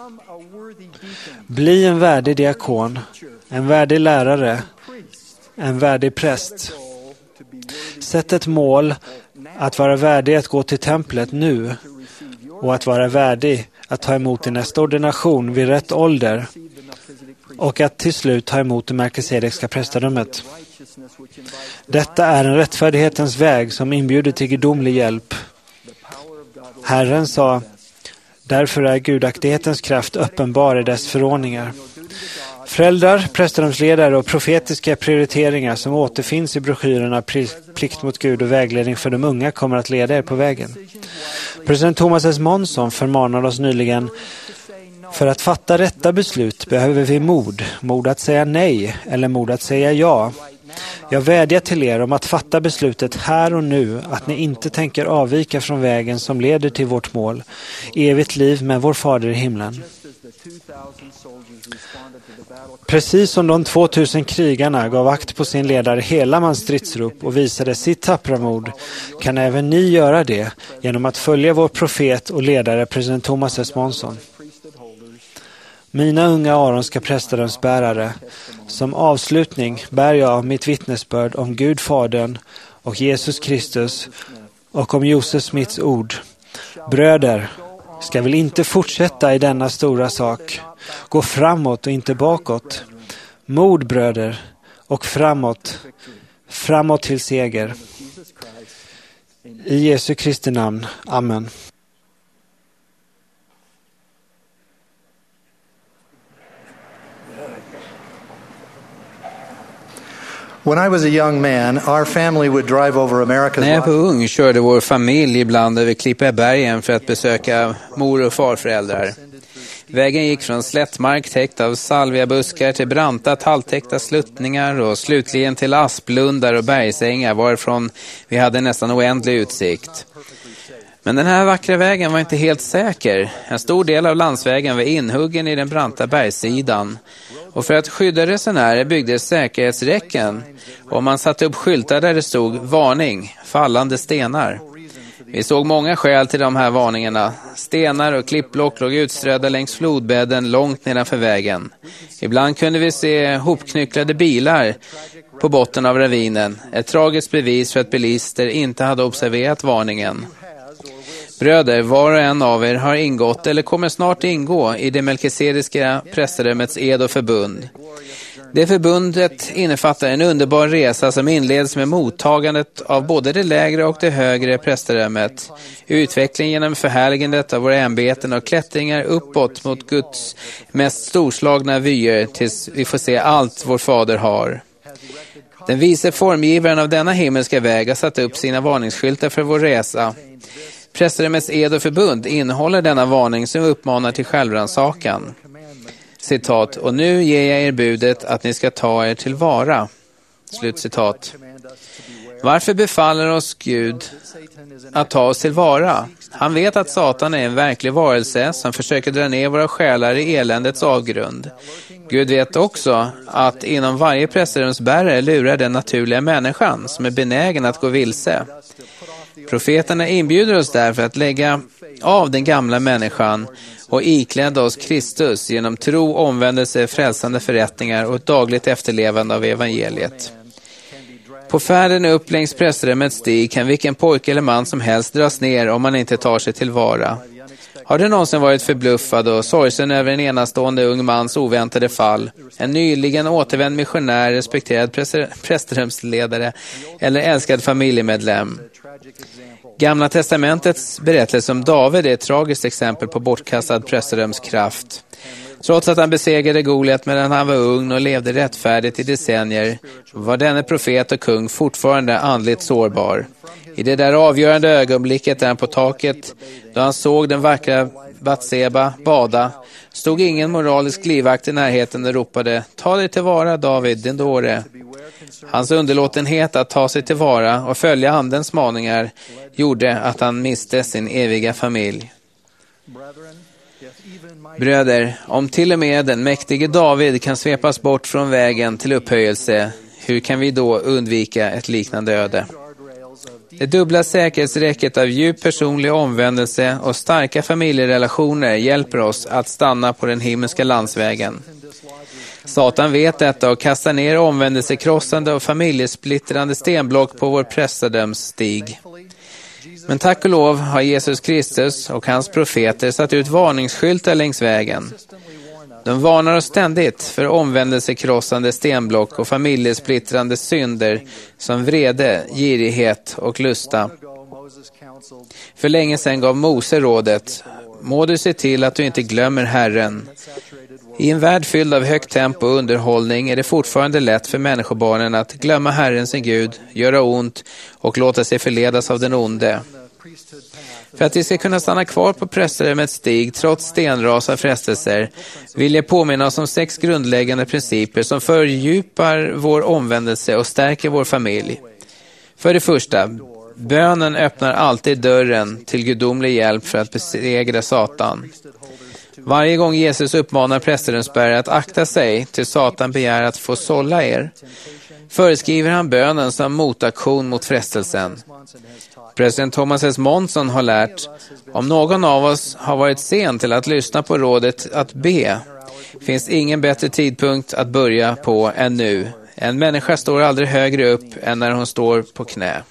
Bli en värdig diakon, en värdig lärare, en värdig präst. Sätt ett mål att vara värdig att gå till templet nu och att vara värdig att ta emot din nästa ordination vid rätt ålder och att till slut ta emot det melkisedekska prästadömet. Detta är en rättfärdighetens väg som inbjuder till gudomlig hjälp. Herren sa: därför är gudaktighetens kraft uppenbar i dess förordningar. Föräldrar, prästadömsledare och profetiska prioriteringar som återfinns i broschyrerna Plikt mot Gud och vägledning för de unga kommer att leda er på vägen. President Thomas S. Monson förmanade oss nyligen: för att fatta rätta beslut behöver vi mod. Mod att säga nej eller mod att säga ja. Jag vädjar till er om att fatta beslutet här och nu att ni inte tänker avvika från vägen som leder till vårt mål, evigt liv med vår Fader i himlen. Precis som de tvåtusen krigarna gav akt på sin ledare Helamans stridsrop och visade sitt tappra mod, kan även ni göra det genom att följa vår profet och ledare president Thomas S. Monson. Mina unga aronska prästadömsbärare, som avslutning bär jag mitt vittnesbörd om Gud Fadern och Jesus Kristus och om Josef Smiths ord. Bröder, ska väl inte fortsätta i denna stora sak. Gå framåt och inte bakåt. Mod, bröder, och framåt. Framåt till seger. I Jesu Kristi namn. Amen. When I was a young man, our family would drive over America's. När jag var ung körde vår familj ibland över Klippebergen för att besöka mor- och farföräldrar. Vägen gick från slättmark täckt av salviabuskar till branta talltäckta sluttningar och slutligen till asplundar och bergsängar varifrån vi hade nästan oändlig utsikt. Men den här vackra vägen var inte helt säker. En stor del av landsvägen var inhuggen i den branta bergssidan. Och för att skydda resenärer byggdes säkerhetsräcken och man satte upp skyltar där det stod varning, fallande stenar. Vi såg många skäl till de här varningarna. Stenar och klippblock låg utströdda längs flodbädden långt nedanför vägen. Ibland kunde vi se hopknycklade bilar på botten av ravinen. Ett tragiskt bevis för att bilister inte hade observerat varningen. Bröder, var och en av er har ingått eller kommer snart ingå i det melkisedekska prästadömets ed och förbund. Det förbundet innefattar en underbar resa som inleds med mottagandet av både det lägre och det högre prästadömet, utveckling genom förhärligandet av våra ämbeten och klättringar uppåt mot Guds mest storslagna vyer tills vi får se allt vår Fader har. Den vice formgivaren av denna himmelska väg har satt upp sina varningsskyltar för vår resa. Prästadömets ed och förbund innehåller denna varning som uppmanar till självrannsakan. Citat, och nu ger jag er budet att ni ska ta er tillvara. Slutcitat. Varför befaller oss Gud att ta oss tillvara? Han vet att Satan är en verklig varelse som försöker dra ner våra själar i eländets avgrund. Gud vet också att inom varje prästadömsbärare lurar den naturliga människan som är benägen att gå vilse. Profeterna inbjuder oss därför att lägga av den gamla människan och iklädda oss Kristus genom tro, omvändelse, frälsande förrättningar och ett dagligt efterlevande av evangeliet. På färden upp längs prästadömets stig kan vilken pojke eller man som helst dras ner om man inte tar sig tillvara. Har du någonsin varit förbluffad och sorgsen över en enastående ung mans oväntade fall, en nyligen återvänd missionär, respekterad prästadömsledare eller älskad familjemedlem? Gamla testamentets berättelse om David är ett tragiskt exempel på bortkastad prästadömskraft. Trots att han besegrade Goliat medan han var ung och levde rättfärdigt i decennier var denne profet och kung fortfarande andligt sårbar. I det där avgörande ögonblicket där han på taket, då han såg den vackra Batseba bada, stod ingen moralisk livvakt i närheten och ropade: ta dig tillvara, David, din dåre. Hans underlåtenhet att ta sig tillvara och följa andens maningar gjorde att han miste sin eviga familj. Bröder, om till och med den mäktige David kan svepas bort från vägen till upphöjelse, hur kan vi då undvika ett liknande öde? Det dubbla säkerhetsräcket av djup personlig omvändelse och starka familjerelationer hjälper oss att stanna på den himmelska landsvägen. Satan vet detta och kastar ner omvändelsekrossande och familjesplittrande stenblock på vår prästadömsstig. Men tack och lov har Jesus Kristus och hans profeter satt ut varningsskyltar längs vägen. De varnar oss ständigt för omvändelsekrossande stenblock och familjesplittrande synder som vrede, girighet och lusta. För länge sedan gav Mose rådet: må du se till att du inte glömmer Herren. I en värld fylld av högt tempo och underhållning är det fortfarande lätt för människobarnen att glömma Herren sin Gud, göra ont och låta sig förledas av den onde. För att vi ska kunna stanna kvar på prästadömets stig trots stenras av frestelser vill jag påminna oss om sex grundläggande principer som fördjupar vår omvändelse och stärker vår familj. För det första, bönen öppnar alltid dörren till gudomlig hjälp för att besegra Satan. Varje gång Jesus uppmanar prästadömsbärare att akta sig till Satan begär att få sålla er, föreskriver han bönen som motaktion mot frestelsen. President Thomas S. Monson har lärt: om någon av oss har varit sen till att lyssna på rådet att be, finns ingen bättre tidpunkt att börja på än nu. En människa står aldrig högre upp än när hon står på knä.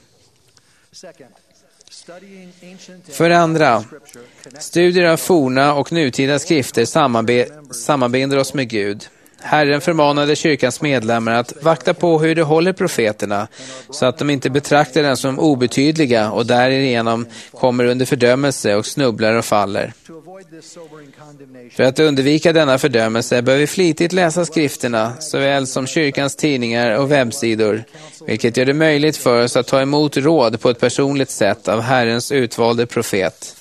För det andra, studier av forna och nutida skrifter sammanbe- sammanbinder oss med Gud. Herren förmanade kyrkans medlemmar att vakta på hur de håller profeterna så att de inte betraktar dem som obetydliga och därigenom kommer under fördömelse och snubblar och faller. För att undvika denna fördömelse bör vi flitigt läsa skrifterna såväl som kyrkans tidningar och webbsidor, vilket gör det möjligt för oss att ta emot råd på ett personligt sätt av Herrens utvalde profet.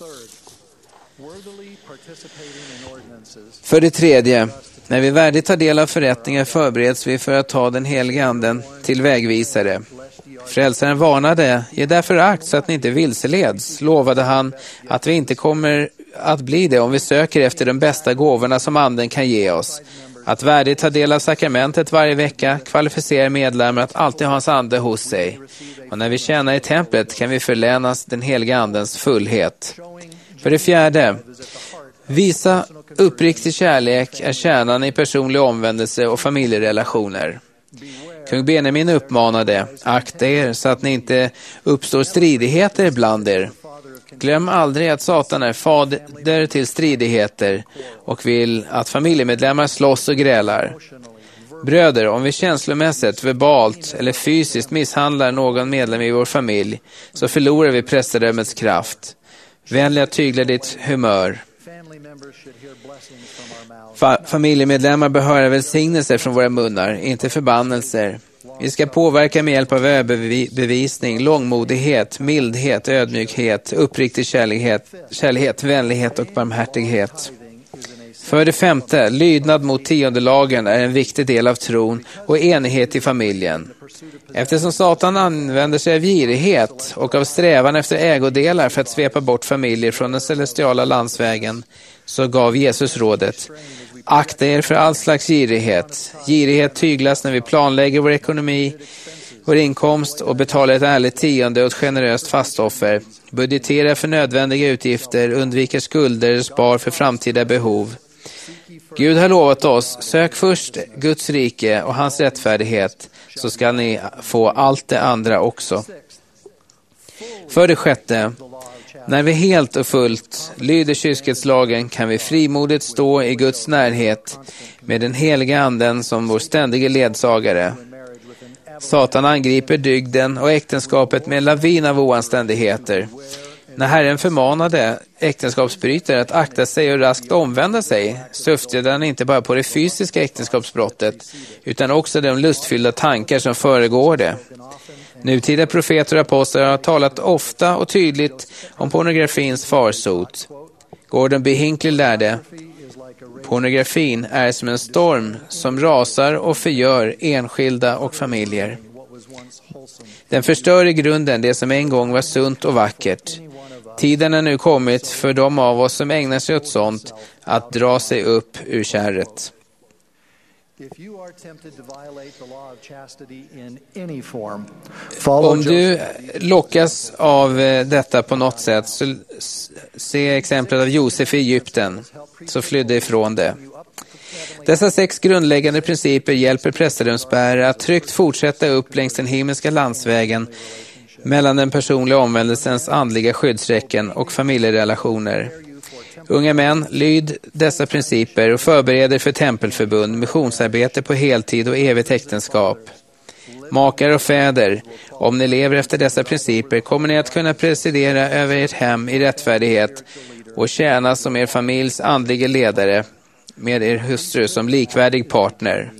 För det tredje, när vi värdigt tar del av förrättningar förbereds vi för att ta den heliga anden till vägvisare. Frälsaren varnade: ge därför akt så att ni inte vilseleds. Lovade han att vi inte kommer att bli det om vi söker efter de bästa gåvorna som anden kan ge oss. Att värdigt ta del av sakramentet varje vecka kvalificerar medlemmar att alltid ha hans ande hos sig. Och när vi tjänar i templet kan vi förlänas den heliga andens fullhet. För det fjärde, visa uppriktig kärlek är kärnan i personlig omvändelse och familjerelationer. Kung Benjamin uppmanade: akta er så att ni inte uppstår stridigheter bland er. Glöm aldrig att Satan är fader till stridigheter och vill att familjemedlemmar slåss och grälar. Bröder, om vi känslomässigt, verbalt eller fysiskt misshandlar någon medlem i vår familj så förlorar vi prästadömets kraft. Vänliga tyglar ditt humör. Fa- familjemedlemmar bör höra välsignelser från våra munnar, inte förbannelser. Vi ska påverka med hjälp av överbevisning, långmodighet, mildhet, ödmjukhet, uppriktig kärlighet, kärlighet, vänlighet och barmhärtighet. För det femte, lydnad mot tiondelagen är en viktig del av tron och enighet i familjen. Eftersom Satan använder sig av girighet och av strävan efter ägodelar för att svepa bort familjer från den celestiala landsvägen, så gav Jesus rådet: akta er för all slags girighet. Girighet tyglas när vi planlägger vår ekonomi, vår inkomst och betalar ett ärligt tionde och ett generöst fastoffer. Budgetera för nödvändiga utgifter, undviker skulder, spar för framtida behov. Gud har lovat oss: sök först Guds rike och hans rättfärdighet, så ska ni få allt det andra också. För det sjätte, när vi helt och fullt lyder kyskhetslagen kan vi frimodigt stå i Guds närhet med den heliga anden som vår ständige ledsagare. Satan angriper dygden och äktenskapet med en lavin av oanständigheter. När Herren förmanade äktenskapsbrytare att akta sig och raskt omvända sig, syftade han inte bara på det fysiska äktenskapsbrottet utan också de lustfyllda tankar som föregår det. Nutida profeter och apostlar har talat ofta och tydligt om pornografins farsot. Gordon B. Hinckley lärde: pornografin är som en storm som rasar och förgör enskilda och familjer. Den förstör i grunden det som en gång var sunt och vackert. Tiden är nu kommit för de av oss som ägnar sig åt sånt att dra sig upp ur kärret. Om du lockas av detta på något sätt, så se exemplet av Josef i Egypten, så flydde ifrån det. Dessa sex grundläggande principer hjälper prästedömsbärare att tryggt fortsätta upp längs den himmelska landsvägen mellan den personliga omvändelsens andliga skyddsräcken och familjerelationer. Unga män, lyd dessa principer och förbereder för tempelförbund, missionsarbete på heltid och evigt äktenskap. Makar och fäder, om ni lever efter dessa principer kommer ni att kunna presidera över ert hem i rättfärdighet och tjäna som er familjs andliga ledare med er hustru som likvärdig partner.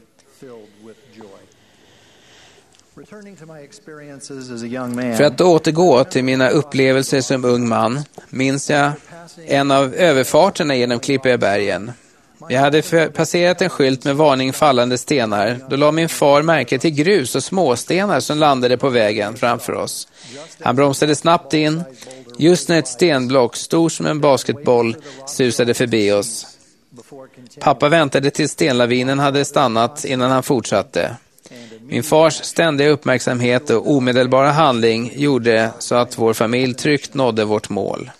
För att återgå till mina upplevelser som ung man minns jag en av överfarterna genom Klippebergen. Jag hade passerat en skylt med varning fallande stenar. Då la min far märke till grus och småstenar som landade på vägen framför oss. Han bromsade snabbt in just när ett stenblock, stor som en basketboll, susade förbi oss. Pappa väntade tills stenlavinen hade stannat innan han fortsatte. Min fars ständiga uppmärksamhet och omedelbara handling gjorde så att vår familj tryggt nådde vårt mål.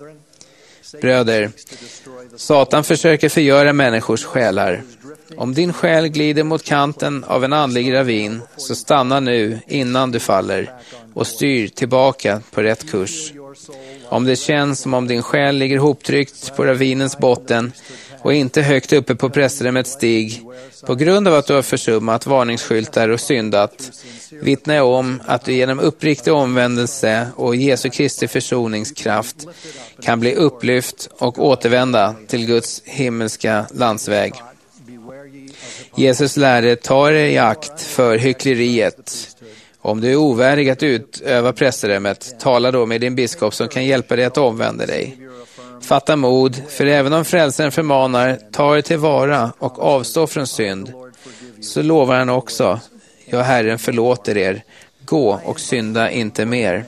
Bröder, Satan försöker förgöra människors själar. Om din själ glider mot kanten av en andlig ravin, så stanna nu innan du faller och styr tillbaka på rätt kurs. Om det känns som om din själ ligger hoptryckt på ravinens botten och inte högt uppe på prästrumets stig på grund av att du har försummat varningsskyltar och syndat, vittnar jag om att du genom uppriktig omvändelse och Jesu Kristi försoningskraft kan bli upplyft och återvända till Guds himmelska landsväg. Jesus lärde, ta er i akt för hyckleriet. Om du är ovärdig att utöva prästerdömet, tala då med din biskop som kan hjälpa dig att omvända dig. Fatta mod, för även om frälsaren förmanar, ta er tillvara och avstå från synd, så lovar han också, ja, Herren förlåter er, gå och synda inte mer.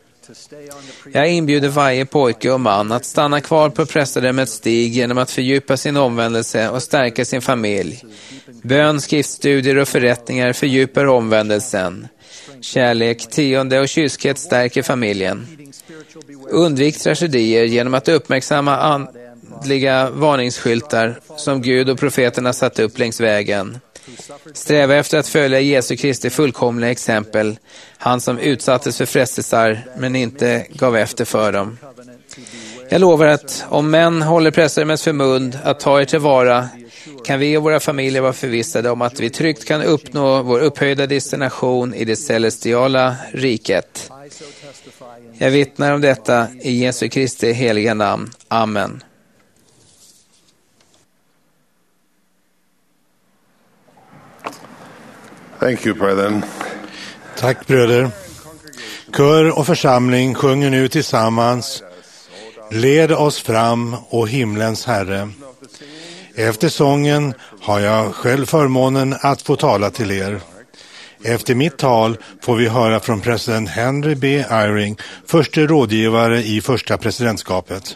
Jag inbjuder varje pojke och man att stanna kvar på prästerdömets stig genom att fördjupa sin omvändelse och stärka sin familj. Bön, skriftstudier och förrättningar fördjupar omvändelsen. Kärlek, tionde och kyskhet stärker familjen. Undvik tragedier genom att uppmärksamma andliga varningsskyltar som Gud och profeterna satt upp längs vägen. Sträva efter att följa Jesu Kristi fullkomliga exempel, han som utsattes för frestelser men inte gav efter för dem. Jag lovar att om män håller prästerdömets förmund att ta er tillvara, kan vi och våra familjer vara förvissade om att vi tryggt kan uppnå vår upphöjda destination i det celestiala riket. Jag vittnar om detta i Jesu Kristi heliga namn. Amen. Thank you, brethren. Tack, bröder. Kör och församling sjunger nu tillsammans: Led oss fram, o himlens Herre. Efter sången har jag själv förmånen att få tala till er. Efter mitt tal får vi höra från president Henry B. Eyring, förste rådgivare i första presidentskapet.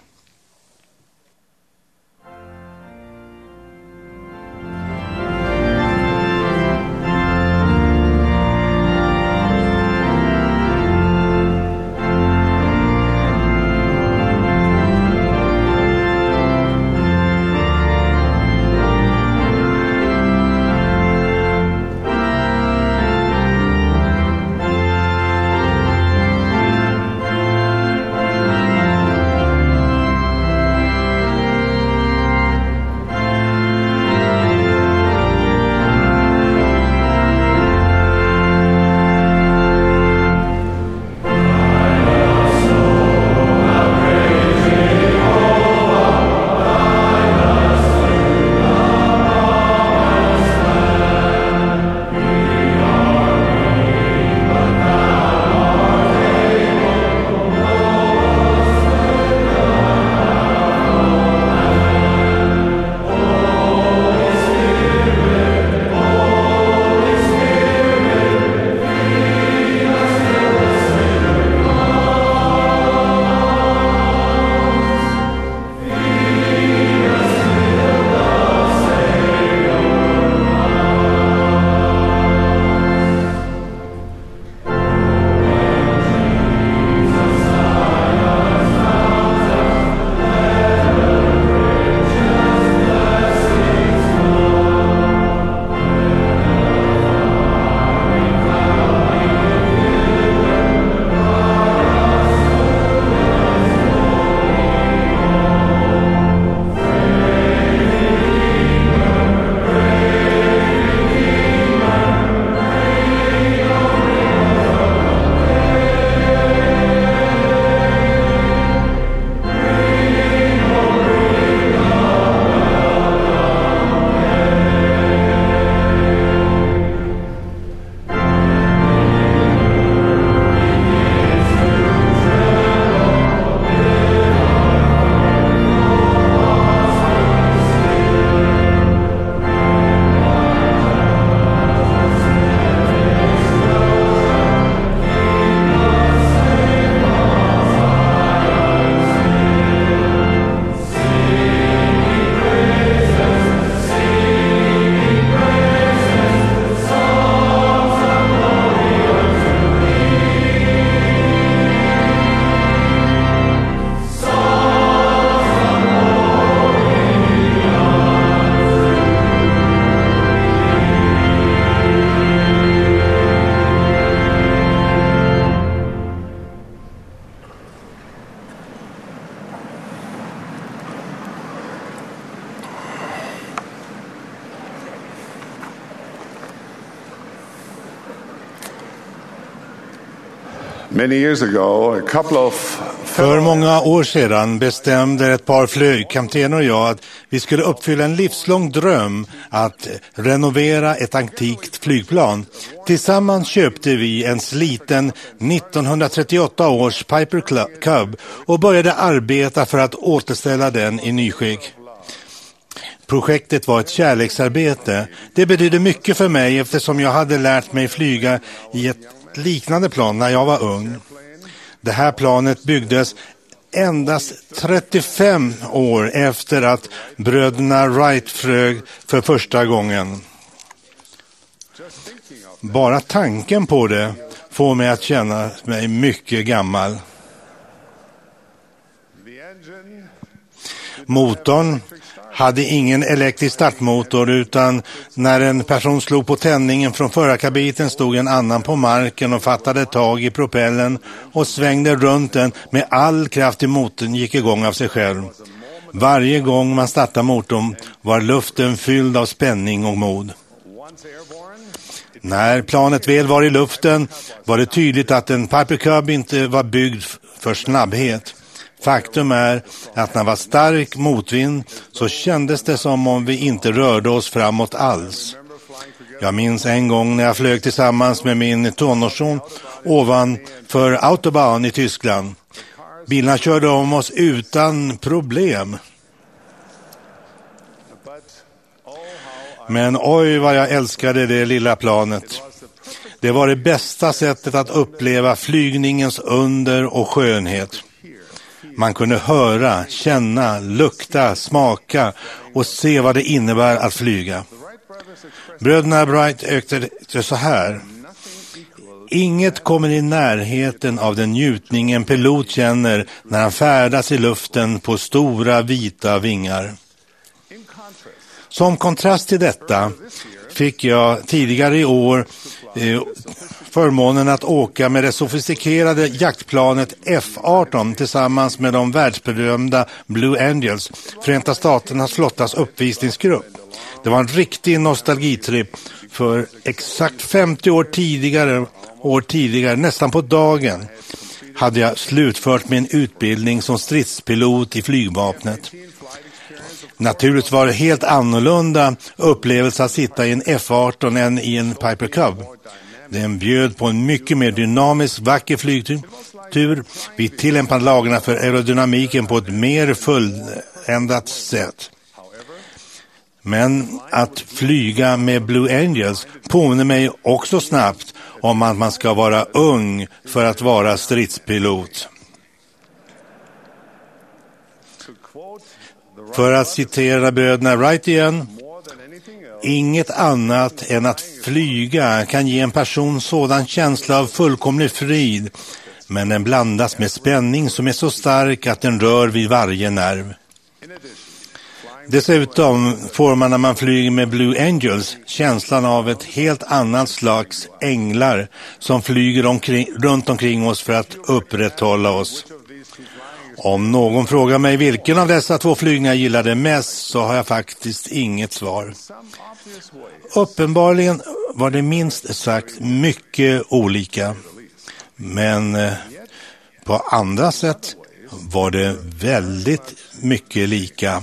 Many years ago, a couple of För många år sedan bestämde ett par flygkaptener och jag att vi skulle uppfylla en livslång dröm att renovera ett antikt flygplan. Tillsammans köpte vi en sliten nittonhundratrettioåtta års Piper Cub och började arbeta för att återställa den i nyskick. Projektet var ett kärleksarbete. Det betydde mycket för mig eftersom jag hade lärt mig flyga i ett liknande plan när jag var ung. Det här planet byggdes endast trettiofem år efter att bröderna Wright flög för första gången. Bara tanken på det får mig att känna mig mycket gammal. Motorn hade ingen elektrisk startmotor, utan när en person slog på tändningen från förarkabinen stod en annan på marken och fattade tag i propellen och svängde runt den med all kraft i motorn gick igång av sig själv. Varje gång man startade motorn var luften fylld av spänning och mod. När planet väl var i luften var det tydligt att en Piper Cub inte var byggd för snabbhet. Faktum är att när det var stark motvind så kändes det som om vi inte rörde oss framåt alls. Jag minns en gång när jag flög tillsammans med min tonårsson ovanför Autobahn i Tyskland. Bilarna körde om oss utan problem. Men oj vad jag älskade det lilla planet. Det var det bästa sättet att uppleva flygningens under och skönhet. Man kunde höra, känna, lukta, smaka och se vad det innebär att flyga. Bröderna Wright ökade det så här. Inget kommer i närheten av den njutning en pilot känner när han färdas i luften på stora vita vingar. Som kontrast till detta fick jag tidigare i år eh, förmånen att åka med det sofistikerade jaktplanet F arton tillsammans med de världsberömda Blue Angels, Förenta Staternas flottas uppvisningsgrupp. Det var en riktig nostalgitripp för exakt femtio år tidigare, år tidigare, nästan på dagen, hade jag slutfört min utbildning som stridspilot i flygvapnet. Naturligtvis var det helt annorlunda upplevelse att sitta i en F arton än i en Piper Cub. Den bjöd på en mycket mer dynamisk, vacker flygtur. Vi tillämpade lagarna för aerodynamiken på ett mer fulländat sätt. Men att flyga med Blue Angels påminner mig också snabbt om att man ska vara ung för att vara stridspilot. För att citera bröderna Wright igen. Inget annat än att flyga kan ge en person sådan känsla av fullkomlig frid, men den blandas med spänning som är så stark att den rör vid varje nerv. Dessutom får man när man flyger med Blue Angels känslan av ett helt annat slags änglar som flyger omkring, runt omkring oss för att upprätthålla oss. Om någon frågar mig vilken av dessa två flygningar jag gillade mest så har jag faktiskt inget svar. Uppenbarligen var det minst sagt mycket olika. Men eh, på andra sätt var det väldigt mycket lika.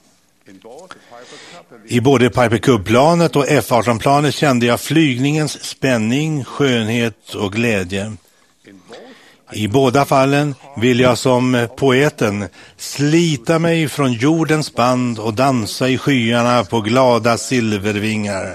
I både Piper Cub-planet och F arton-planet kände jag flygningens spänning, skönhet och glädje. I båda fallen vill jag som poeten slita mig från jordens band och dansa i skyarna på glada silvervingar.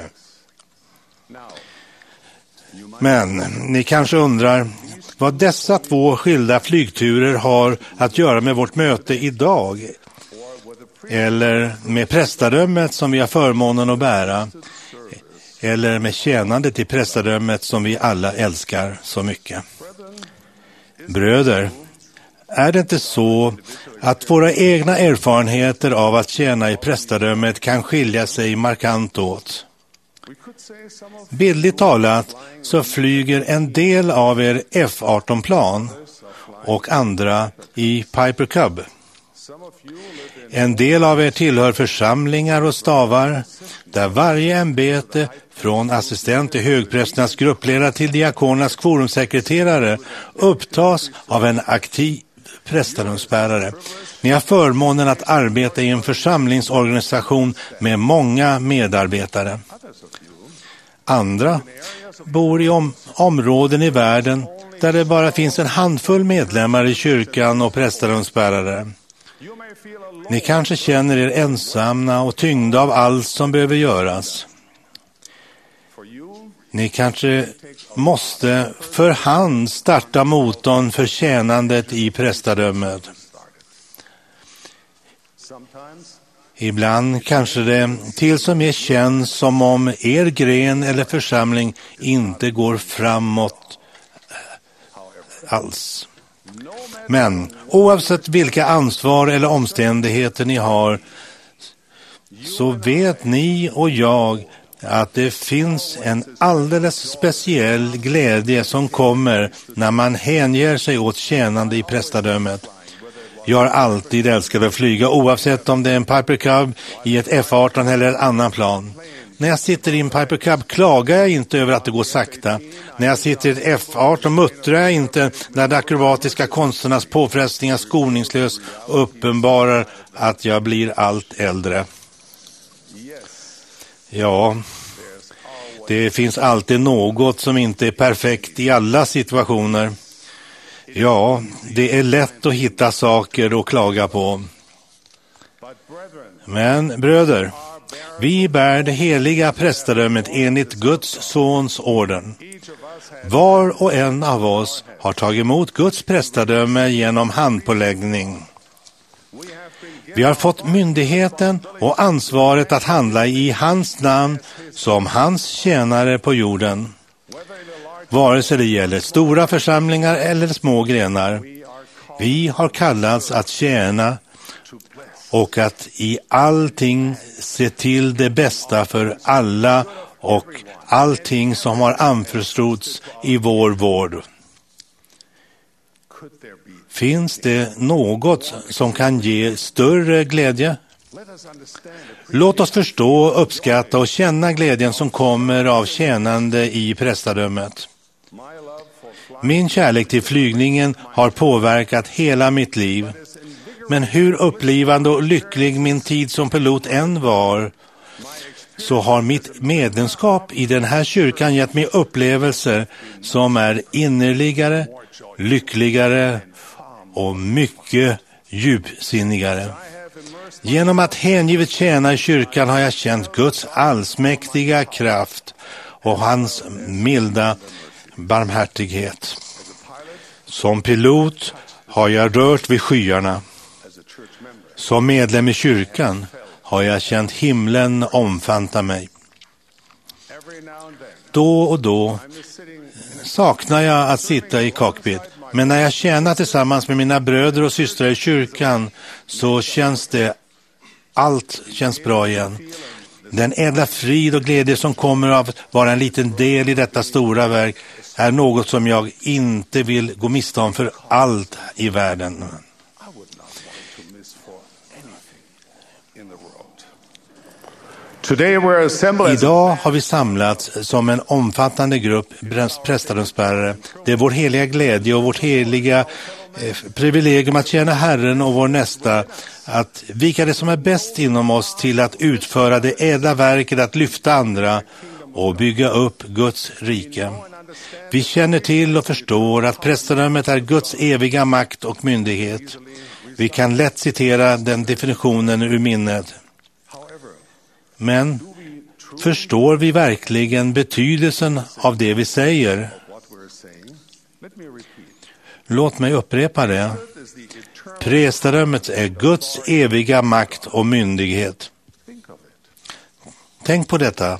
Men ni kanske undrar vad dessa två skilda flygturer har att göra med vårt möte idag. Eller med prästadömet som vi har förmånen att bära. Eller med tjänandet i prästadömet som vi alla älskar så mycket. Bröder, är det inte så att våra egna erfarenheter av att tjäna i prästadömet kan skilja sig markant åt? Bildligt talat så flyger en del av er F arton-plan och andra i Piper Cub. En del av er tillhör församlingar och stavar där varje ämbete från assistent till högprästernas gruppledare till diakonernas kvorumsekreterare, upptas av en aktiv prästadömsbärare. Ni har förmånen att arbeta i en församlingsorganisation med många medarbetare. Andra bor i om- områden i världen där det bara finns en handfull medlemmar i kyrkan och prästadömsbärare. Ni kanske känner er ensamma och tyngda av allt som behöver göras. Ni kanske måste för hand starta motorn för tjänandet i prästadömet. Ibland kanske det till som mer känns som om er gren eller församling inte går framåt alls. Men oavsett vilka ansvar eller omständigheter ni har, så vet ni och jag att det finns en alldeles speciell glädje som kommer när man hänger sig åt tjänande i prästadömet. Jag har alltid älskat att flyga, oavsett om det är en Piper Cub i ett F arton eller ett annan plan. När jag sitter i en Piper Cub klagar jag inte över att det går sakta. När jag sitter i ett F arton muttrar jag inte när de akrobatiska konsternas påfrestningar skoningslöst uppenbarar att jag blir allt äldre. Ja, det finns alltid något som inte är perfekt i alla situationer. Ja, det är lätt att hitta saker att klaga på. Men bröder, vi bär det heliga prästadömet enligt Guds sons orden. Var och en av oss har tagit emot Guds prästadöme genom handpåläggning. Vi har fått myndigheten och ansvaret att handla i hans namn som hans tjänare på jorden. Vare sig det gäller stora församlingar eller små grenar. Vi har kallats att tjäna och att i allting se till det bästa för alla och allting som har anförtrotts i vår vård. Finns det något som kan ge större glädje? Låt oss förstå, uppskatta och känna glädjen som kommer av tjänande i prästadömet. Min kärlek till flygningen har påverkat hela mitt liv. Men hur upplivande och lycklig min tid som pilot än var, så har mitt medlemskap i den här kyrkan gett mig upplevelser som är innerligare, lyckligare och mycket djupsinnigare. Genom att hängivet tjäna i kyrkan har jag känt Guds allsmäktiga kraft och hans milda barmhärtighet. Som pilot har jag rört vid skyarna. Som medlem i kyrkan har jag känt himlen omfamna mig. Då och då saknar jag att sitta i cockpit. Men när jag tjänar tillsammans med mina bröder och systrar i kyrkan så känns det, allt känns bra igen. Den ädla frid och glädje som kommer av att vara en liten del i detta stora verk är något som jag inte vill gå miste om för allt i världen. Idag har vi samlats som en omfattande grupp prästadömsbärare. Det är vår heliga glädje och vårt heliga eh, privilegium att tjäna Herren och vår nästa, att vika det som är bäst inom oss till att utföra det ädla verket att lyfta andra och bygga upp Guds rike. Vi känner till och förstår att prästadömet är Guds eviga makt och myndighet. Vi kan lätt citera den definitionen ur minnet. Men förstår vi verkligen betydelsen av det vi säger? Låt mig upprepa det. Prästadömet är Guds eviga makt och myndighet. Tänk på detta.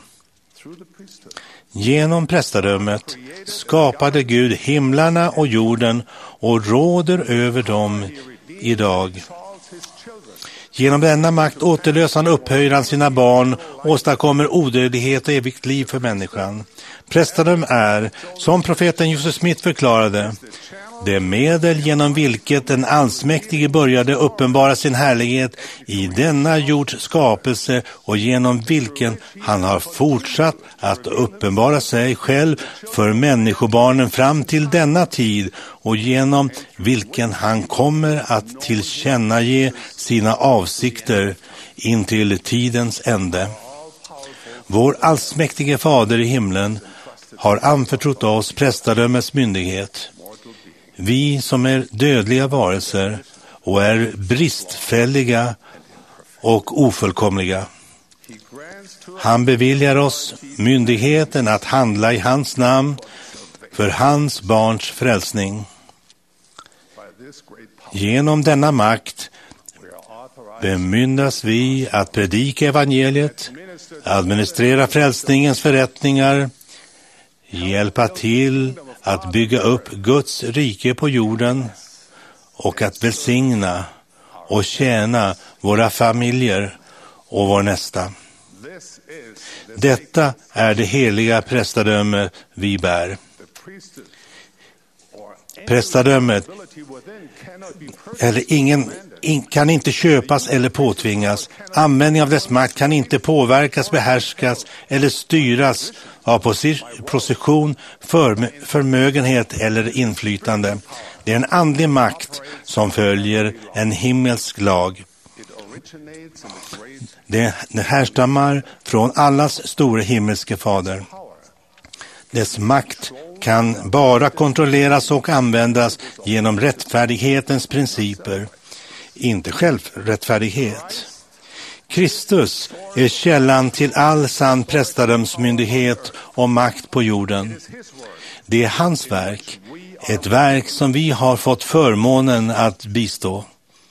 Genom prästadömet skapade Gud himlarna och jorden och råder över dem idag. Genom denna makt återlöser han, upphöjer han sina barn och åstadkommer odödlighet och evigt liv för människan. Prästadöm är, som profeten Josef Smith förklarade, det medel genom vilket den allsmäktige började uppenbara sin härlighet i denna jords skapelse och genom vilken han har fortsatt att uppenbara sig själv för människobarnen fram till denna tid och genom vilken han kommer att tillkännage sina avsikter in till tidens ände. Vår allsmäktige fader i himlen har anförtrott oss prästadömets myndighet. Vi som är dödliga varelser och är bristfälliga och ofullkomliga. Han beviljar oss myndigheten att handla i hans namn för hans barns frälsning. Genom denna makt bemyndas vi att predika evangeliet, administrera frälsningens förrättningar, hjälpa till att bygga upp Guds rike på jorden och att välsigna och tjäna våra familjer och vår nästa. Detta är det heliga prästadöme vi bär. Prästadömet eller ingen in, kan inte köpas eller påtvingas. Användning av dess makt kan inte påverkas, behärskas eller styras av position, för, förmögenhet eller inflytande. Det är en andlig makt som följer en himmelsk lag. Det härstammar från allas store himmelske fader. Dess makt kan bara kontrolleras och användas genom rättfärdighetens principer, inte självrättfärdighet. Kristus är källan till all sann prästadömsmyndighet och makt på jorden. Det är hans verk, ett verk som vi har fått förmånen att bistå.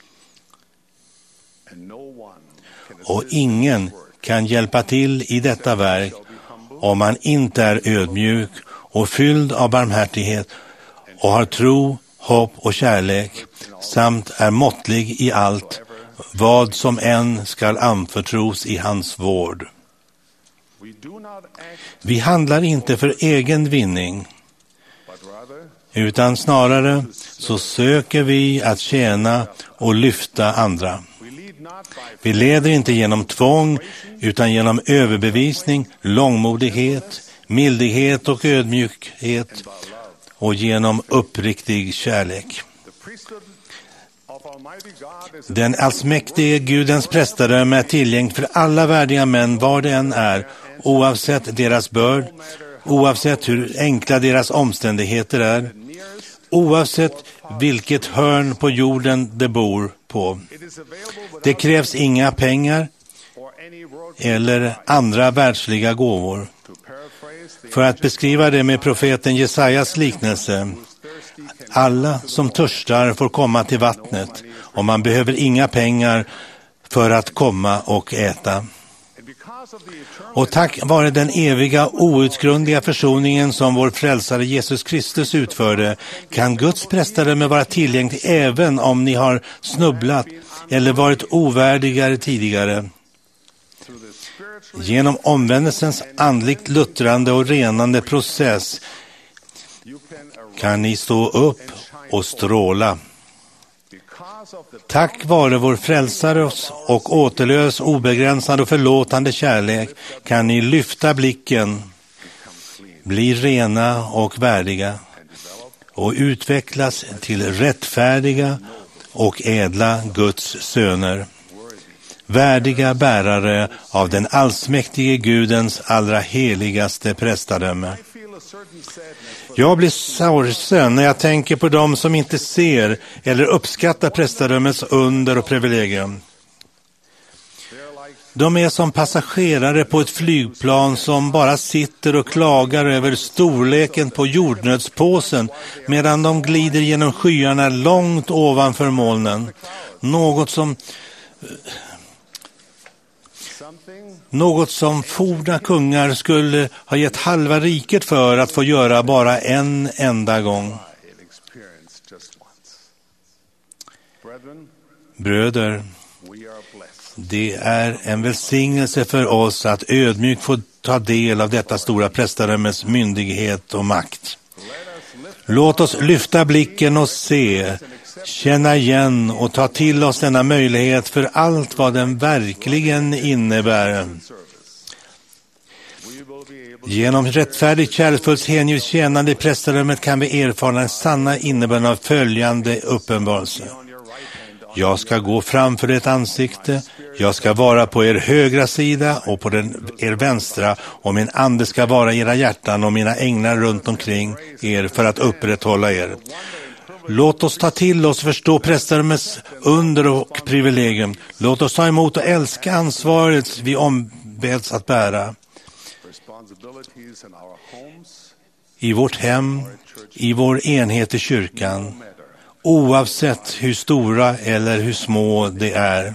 Och ingen kan hjälpa till i detta verk om man inte är ödmjuk och fylld av barmhärtighet och har tro, hopp och kärlek samt är måttlig i allt vad som än skall anförtros i hans vård. Vi handlar inte för egen vinning, utan snarare så söker vi att tjäna och lyfta andra. Vi leder inte genom tvång utan genom överbevisning, långmodighet, mildhet och ödmjukhet och genom uppriktig kärlek. Den allsmäktige Gudens prästadöme är tillgänglig för alla värdiga män var det än är, oavsett deras börd, oavsett hur enkla deras omständigheter är, oavsett vilket hörn på jorden de bor på. Det krävs inga pengar eller andra världsliga gåvor. För att beskriva det med profeten Jesajas liknelse: alla som törstar får komma till vattnet och man behöver inga pengar för att komma och äta. Och tack vare den eviga outgrundliga försoningen som vår frälsare Jesus Kristus utförde kan Guds prästadöme vara tillgängligt även om ni har snubblat eller varit ovärdigare tidigare. Genom omvändelsens andligt luttrande och renande process kan ni stå upp och stråla. Tack vare vår frälsares och återlös obegränsade och förlåtande kärlek kan ni lyfta blicken, bli rena och värdiga och utvecklas till rättfärdiga och ädla Guds söner. Värdiga bärare av den allsmäktige Gudens allra heligaste prästadöme. Jag blir sorgsen när jag tänker på dem som inte ser eller uppskattar prästadömets under och privilegium. De är som passagerare på ett flygplan som bara sitter och klagar över storleken på jordnötspåsen medan de glider genom skyarna långt ovanför molnen. Något som... Något som forna kungar skulle ha gett halva riket för att få göra bara en enda gång. Bröder, det är en välsignelse för oss att ödmjukt få ta del av detta stora prästadömes myndighet och makt. Låt oss lyfta blicken och se, känna igen och ta till oss denna möjlighet för allt vad den verkligen innebär. Genom rättfärdigt, kärleksfullt, hängivet tjänande i prästrummet kan vi erfara den sanna innebörden av följande uppenbarelse. Jag ska gå framför ert ansikte, jag ska vara på er högra sida och på den, er vänstra, och min ande ska vara era hjärtan och mina änglar runt omkring er för att upprätthålla er. Låt oss ta till oss förstå prästrumets under och privilegium. Låt oss ta emot och älska ansvaret vi ombeds att bära. I vårt hem, i vår enhet i kyrkan, oavsett hur stora eller hur små det är.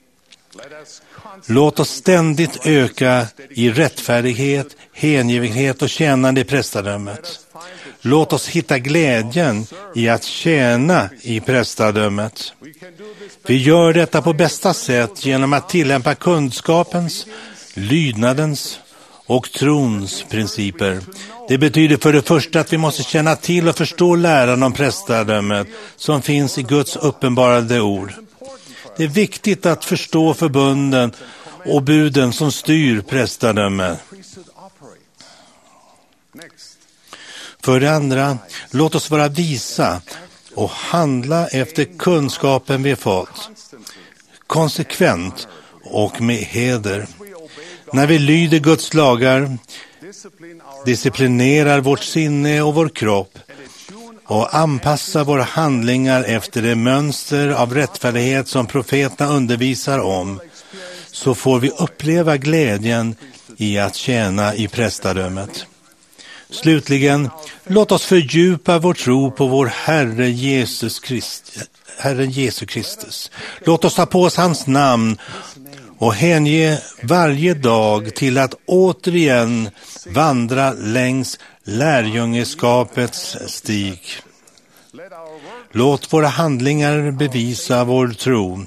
Låt oss ständigt öka i rättfärdighet, hängivenhet och tjänande i prästadömet. Låt oss hitta glädjen i att tjäna i prästadömet. Vi gör detta på bästa sätt genom att tillämpa kunskapens, lydnadens och trons principer. Det betyder för det första att vi måste känna till och förstå läran om prästadömet som finns i Guds uppenbarade ord. Det är viktigt att förstå förbunden och buden som styr prästadömet. För det andra, låt oss vara visa och handla efter kunskapen vi fått. Konsekvent och med heder. När vi lyder Guds lagar, disciplinerar vårt sinne och vår kropp och anpassar våra handlingar efter det mönster av rättfärdighet som profeterna undervisar om, så får vi uppleva glädjen i att tjäna i prästadömet. Slutligen, låt oss fördjupa vår tro på vår Herre Jesus Kristus. Herre Jesus Kristus. Låt oss ta på oss hans namn och hänge varje dag till att återigen vandra längs lärjungeskapets stig. Låt våra handlingar bevisa vår tro.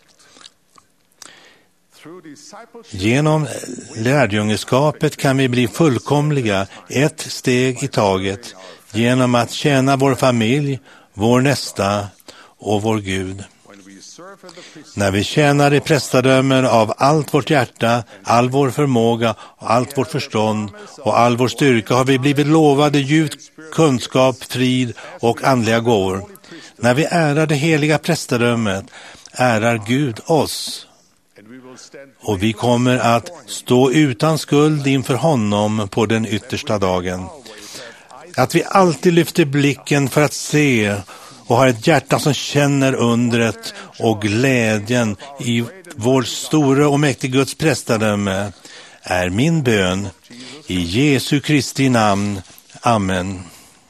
Genom lärjungeskapet kan vi bli fullkomliga ett steg i taget genom att tjäna vår familj, vår nästa och vår Gud. När vi tjänar i prästadömen av allt vårt hjärta, all vår förmåga, allt vårt förstånd och all vår styrka har vi blivit lovade djup kunskap, frid och andliga gåvor. När vi ärar det heliga prästadömet ärar Gud oss. Och vi kommer att stå utan skuld inför honom på den yttersta dagen. Att vi alltid lyfter blicken för att se och har ett hjärta som känner undret och glädjen i vår store och mäktige Guds prästadöme är min bön i Jesu Kristi namn. Amen.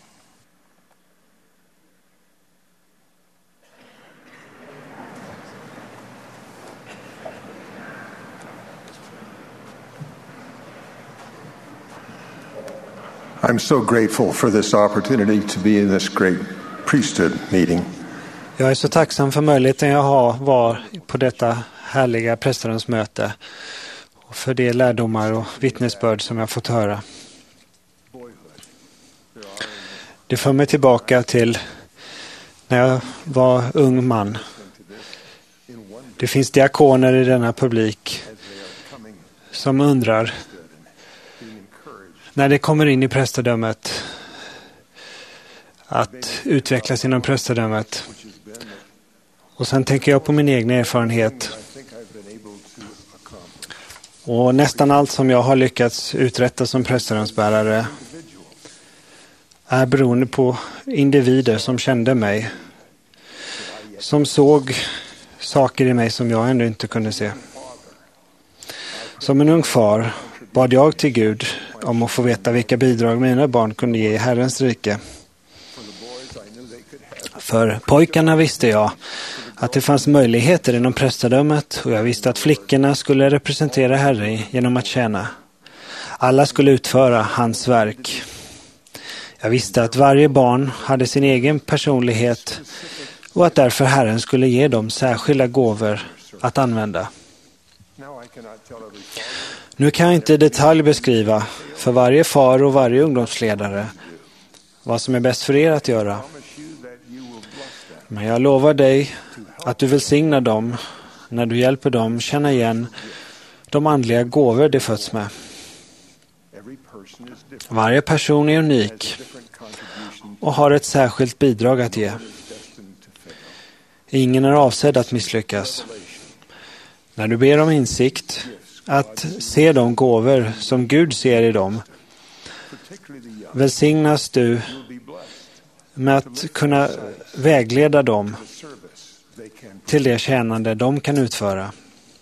I'm so grateful for this opportunity to be in this great priesthood meeting. Jag är så tacksam för möjligheten jag har var på detta härliga prästadömsmöte och för de lärdomar och vittnesbörd som jag fått höra. Det för mig tillbaka till när jag var ung man. Det finns diakoner i denna publik som undrar när det kommer in i prästadömet att utvecklas inom prästadömet. Och sen tänker jag på min egen erfarenhet. Och nästan allt som jag har lyckats uträtta som prästadömsbärare är beroende på individer som kände mig. Som såg saker i mig som jag ännu inte kunde se. Som en ung far bad jag till Gud om att få veta vilka bidrag mina barn kunde ge i Herrens rike. För pojkarna visste jag att det fanns möjligheter inom prästadömet och jag visste att flickorna skulle representera Herren genom att tjäna. Alla skulle utföra hans verk. Jag visste att varje barn hade sin egen personlighet och att därför Herren skulle ge dem särskilda gåvor att använda. Nu kan jag inte i detalj beskriva för varje far och varje ungdomsledare vad som är bäst för er att göra. Men jag lovar dig att du välsignar dem när du hjälper dem känna igen de andliga gåvor de föds med. Varje person är unik och har ett särskilt bidrag att ge. Ingen är avsedd att misslyckas. När du ber om insikt, att se de gåvor som Gud ser i dem, välsignas du med att kunna vägleda dem till det tjänande de kan utföra.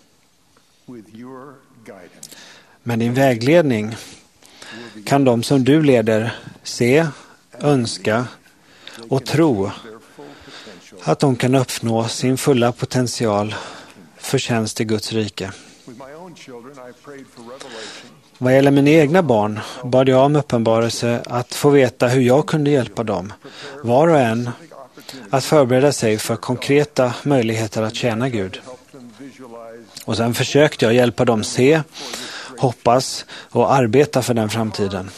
Med din vägledning kan de som du leder se, önska och tro att de kan uppnå sin fulla potential för tjänst i Guds rike. Vad gäller mina egna barn bad jag om uppenbarelse att få veta hur jag kunde hjälpa dem, var och en, att förbereda sig för konkreta möjligheter att tjäna Gud. Och sen försökte jag hjälpa dem se, hoppas och arbeta för den framtiden.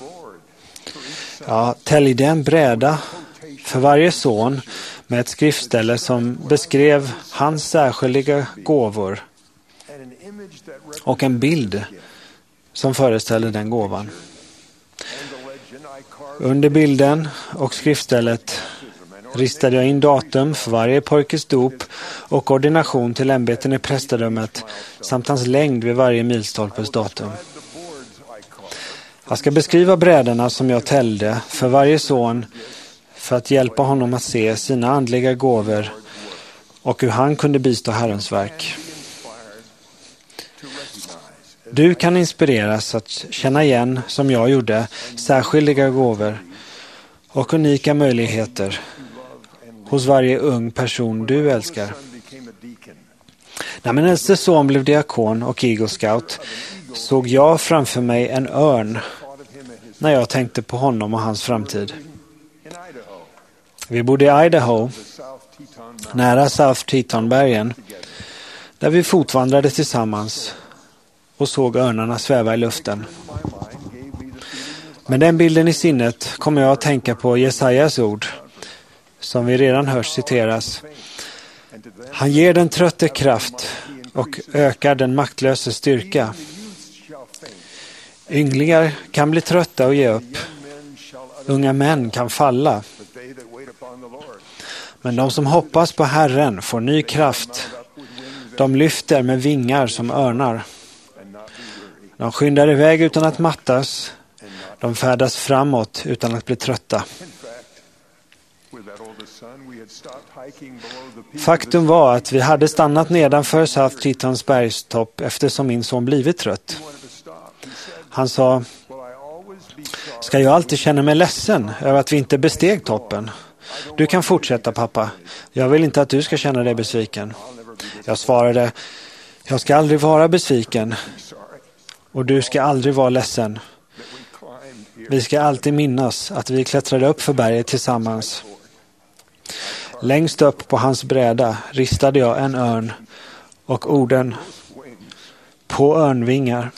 Ja, täljde en bräda för varje son med ett skriftställe som beskrev hans särskilda gåvor och en bild som föreställde den gåvan. Under bilden och skriftstället ristade jag in datum för varje pojkes dop och ordination till ämbeten i prästadömet samt hans längd vid varje milstolpes datum. Jag ska beskriva brädorna som jag täljde för varje son för att hjälpa honom att se sina andliga gåvor och hur han kunde bistå Herrens verk. Du kan inspireras att känna igen, som jag gjorde, särskilda gåvor och unika möjligheter hos varje ung person du älskar. När min äldste son blev diakon och Eagle Scout såg jag framför mig en örn när jag tänkte på honom och hans framtid. Vi bodde i Idaho, nära South Teton-bergen, där vi fotvandrade tillsammans och såg örnarna sväva i luften. Med den bilden i sinnet kommer jag att tänka på Jesajas ord, som vi redan hört citeras. Han ger den trötte kraft och ökar den maktlöse styrka. Ynglingar kan bli trötta och ge upp. Unga män kan falla. Men de som hoppas på Herren får ny kraft. De lyfter med vingar som örnar. De skyndar iväg utan att mattas. De färdas framåt utan att bli trötta. Faktum var att vi hade stannat nedanför South Tetons bergstopp eftersom min son blivit trött. Han sa: ska jag alltid känna mig ledsen över att vi inte besteg toppen? Du kan fortsätta, pappa. Jag vill inte att du ska känna dig besviken. Jag svarade: jag ska aldrig vara besviken. Och du ska aldrig vara ledsen. Vi ska alltid minnas att vi klättrade upp för berget tillsammans. Längst upp på hans bräda ristade jag en örn och orden på örnvingar.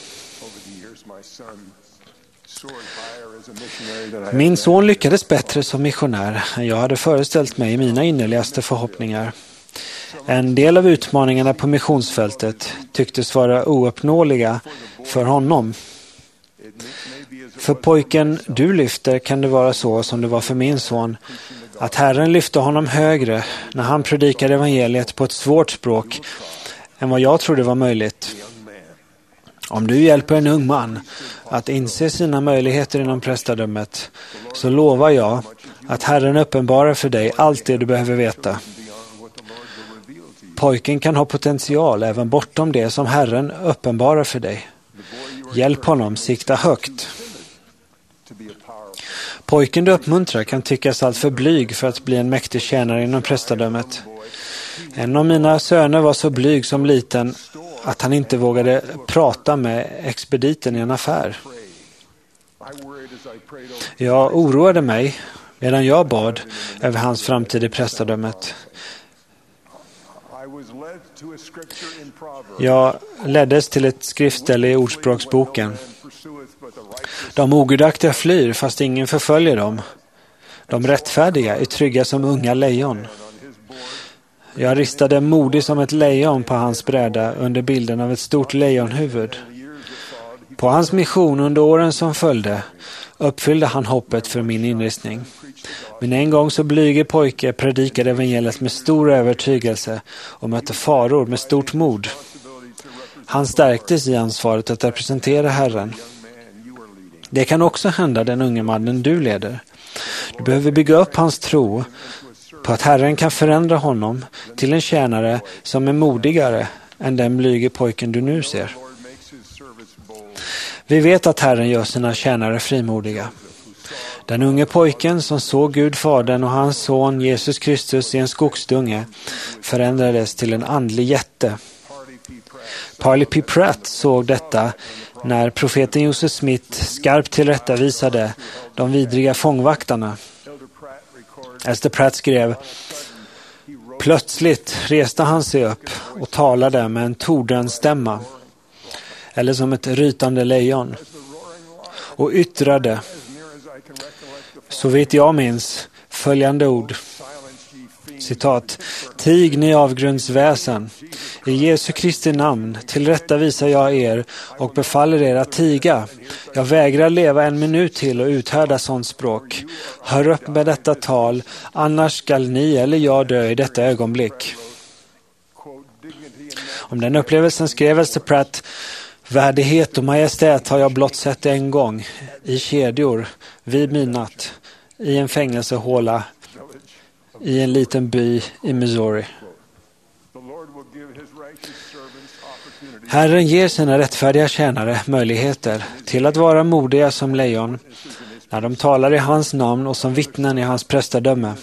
Min son lyckades bättre som missionär än jag hade föreställt mig i mina innerligaste förhoppningar. En del av utmaningarna på missionsfältet tycktes vara ouppnåeliga för honom. För pojken du lyfter kan det vara så som det var för min son, att Herren lyfte honom högre när han predikade evangeliet på ett svårt språk än vad jag trodde var möjligt. Om du hjälper en ung man att inse sina möjligheter inom prästadömet, så lovar jag att Herren uppenbarar för dig allt det du behöver veta. Pojken kan ha potential även bortom det som Herren uppenbarar för dig. Hjälp honom sikta högt. Pojken du uppmuntrar kan tyckas allt för blyg för att bli en mäktig tjänare inom prästadömet. En av mina söner var så blyg som liten att han inte vågade prata med expediten i en affär. Jag oroade mig medan jag bad över hans framtid i prästadömet. Jag leddes till ett skriftställe i Ordspråksboken. De ogudaktiga flyr fast ingen förföljer dem. De rättfärdiga är trygga som unga lejon. Jag ristade modig som ett lejon på hans bräda under bilden av ett stort lejonhuvud. På hans mission under åren som följde uppfyllde han hoppet för min inristning. Men en gång så blyge pojke predikade evangeliet med stor övertygelse och mötte faror med stort mod. Han stärktes i ansvaret att representera Herren. Det kan också hända den unge mannen du leder. Du behöver bygga upp hans tro på att Herren kan förändra honom till en tjänare som är modigare än den blyge pojken du nu ser. Vi vet att Herren gör sina tjänare frimodiga. Den unge pojken som såg Gud Fadern och hans son Jesus Kristus i en skogsdunge förändrades till en andlig jätte. Parley P. Pratt såg detta när profeten Joseph Smith skarpt tillrättavisade de vidriga fångvaktarna. Esther Pratt skrev: plötsligt reste han sig upp och talade med en tordenstämma, eller som ett rytande lejon, och yttrade, så vet jag minns, följande ord. Citat: tig ni avgrundsväsen. I Jesu Kristi namn tillrättavisar jag er och befaller er att tiga. Jag vägrar leva en minut till och uthärda sånt språk. Hör upp med detta tal, annars skall ni eller jag dö i detta ögonblick. Om den upplevelsen skrev Esther Pratt: värdighet och majestät har jag blott sett en gång, i kedjor, vid midnatt, i en fängelsehåla, i en liten by i Missouri. Herren ger sina rättfärdiga tjänare möjligheter till att vara modiga som lejon när de talar i hans namn och som vittnen i hans prästadöme.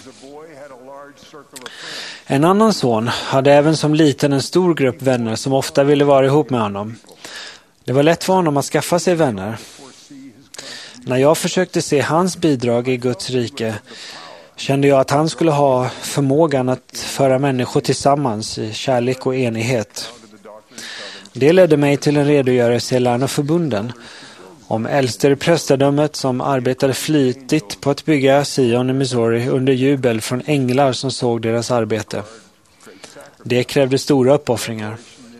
En annan son hade även som liten en stor grupp vänner som ofta ville vara ihop med honom. Det var lätt för honom att skaffa sig vänner. När jag försökte se hans bidrag i Guds rike kände jag att han skulle ha förmågan att föra människor tillsammans i kärlek och enighet. Det ledde mig till en redogörelse i Lärnaförbunden om äldster i prästadömet som arbetade flitigt på att bygga Sion i Missouri under jubel från änglar som såg deras arbete. Det krävde stora uppoffringar.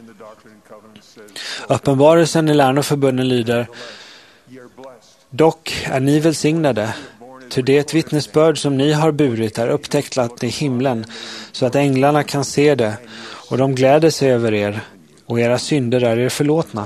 Uppenbarelsen i Lärnaförbunden lyder: dock är ni välsignade, ty det vittnesbörd som ni har burit är upptäcklat i himlen, så att änglarna kan se det, och de gläder sig över er, och era synder är er förlåtna.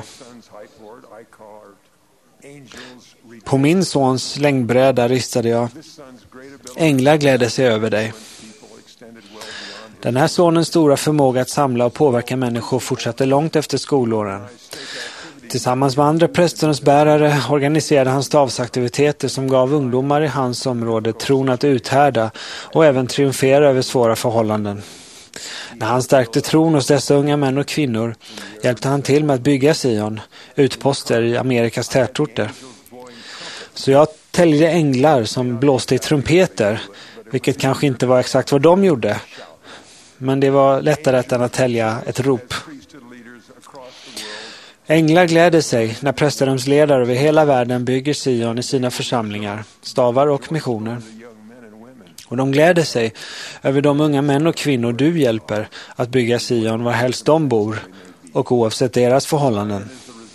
På min sons längdbräda ristade jag: änglar gläder sig över dig. Den här sonens stora förmåga att samla och påverka människor fortsatte långt efter skolåren. Tillsammans med andra prästensbärare organiserade han stavsaktiviteter som gav ungdomar i hans område tron att uthärda och även triumfera över svåra förhållanden. När han stärkte tron hos dessa unga män och kvinnor hjälpte han till med att bygga Sion, utposter i Amerikas tätorter. Så jag täljde änglar som blåste i trumpeter, vilket kanske inte var exakt vad de gjorde, men det var lättare än att tälja ett rop. Änglar gläder sig när prästadömsledare över hela världen bygger Sion i sina församlingar, stavar och missioner. Och de gläder sig över de unga män och kvinnor du hjälper att bygga Sion var helst de bor och oavsett deras förhållanden.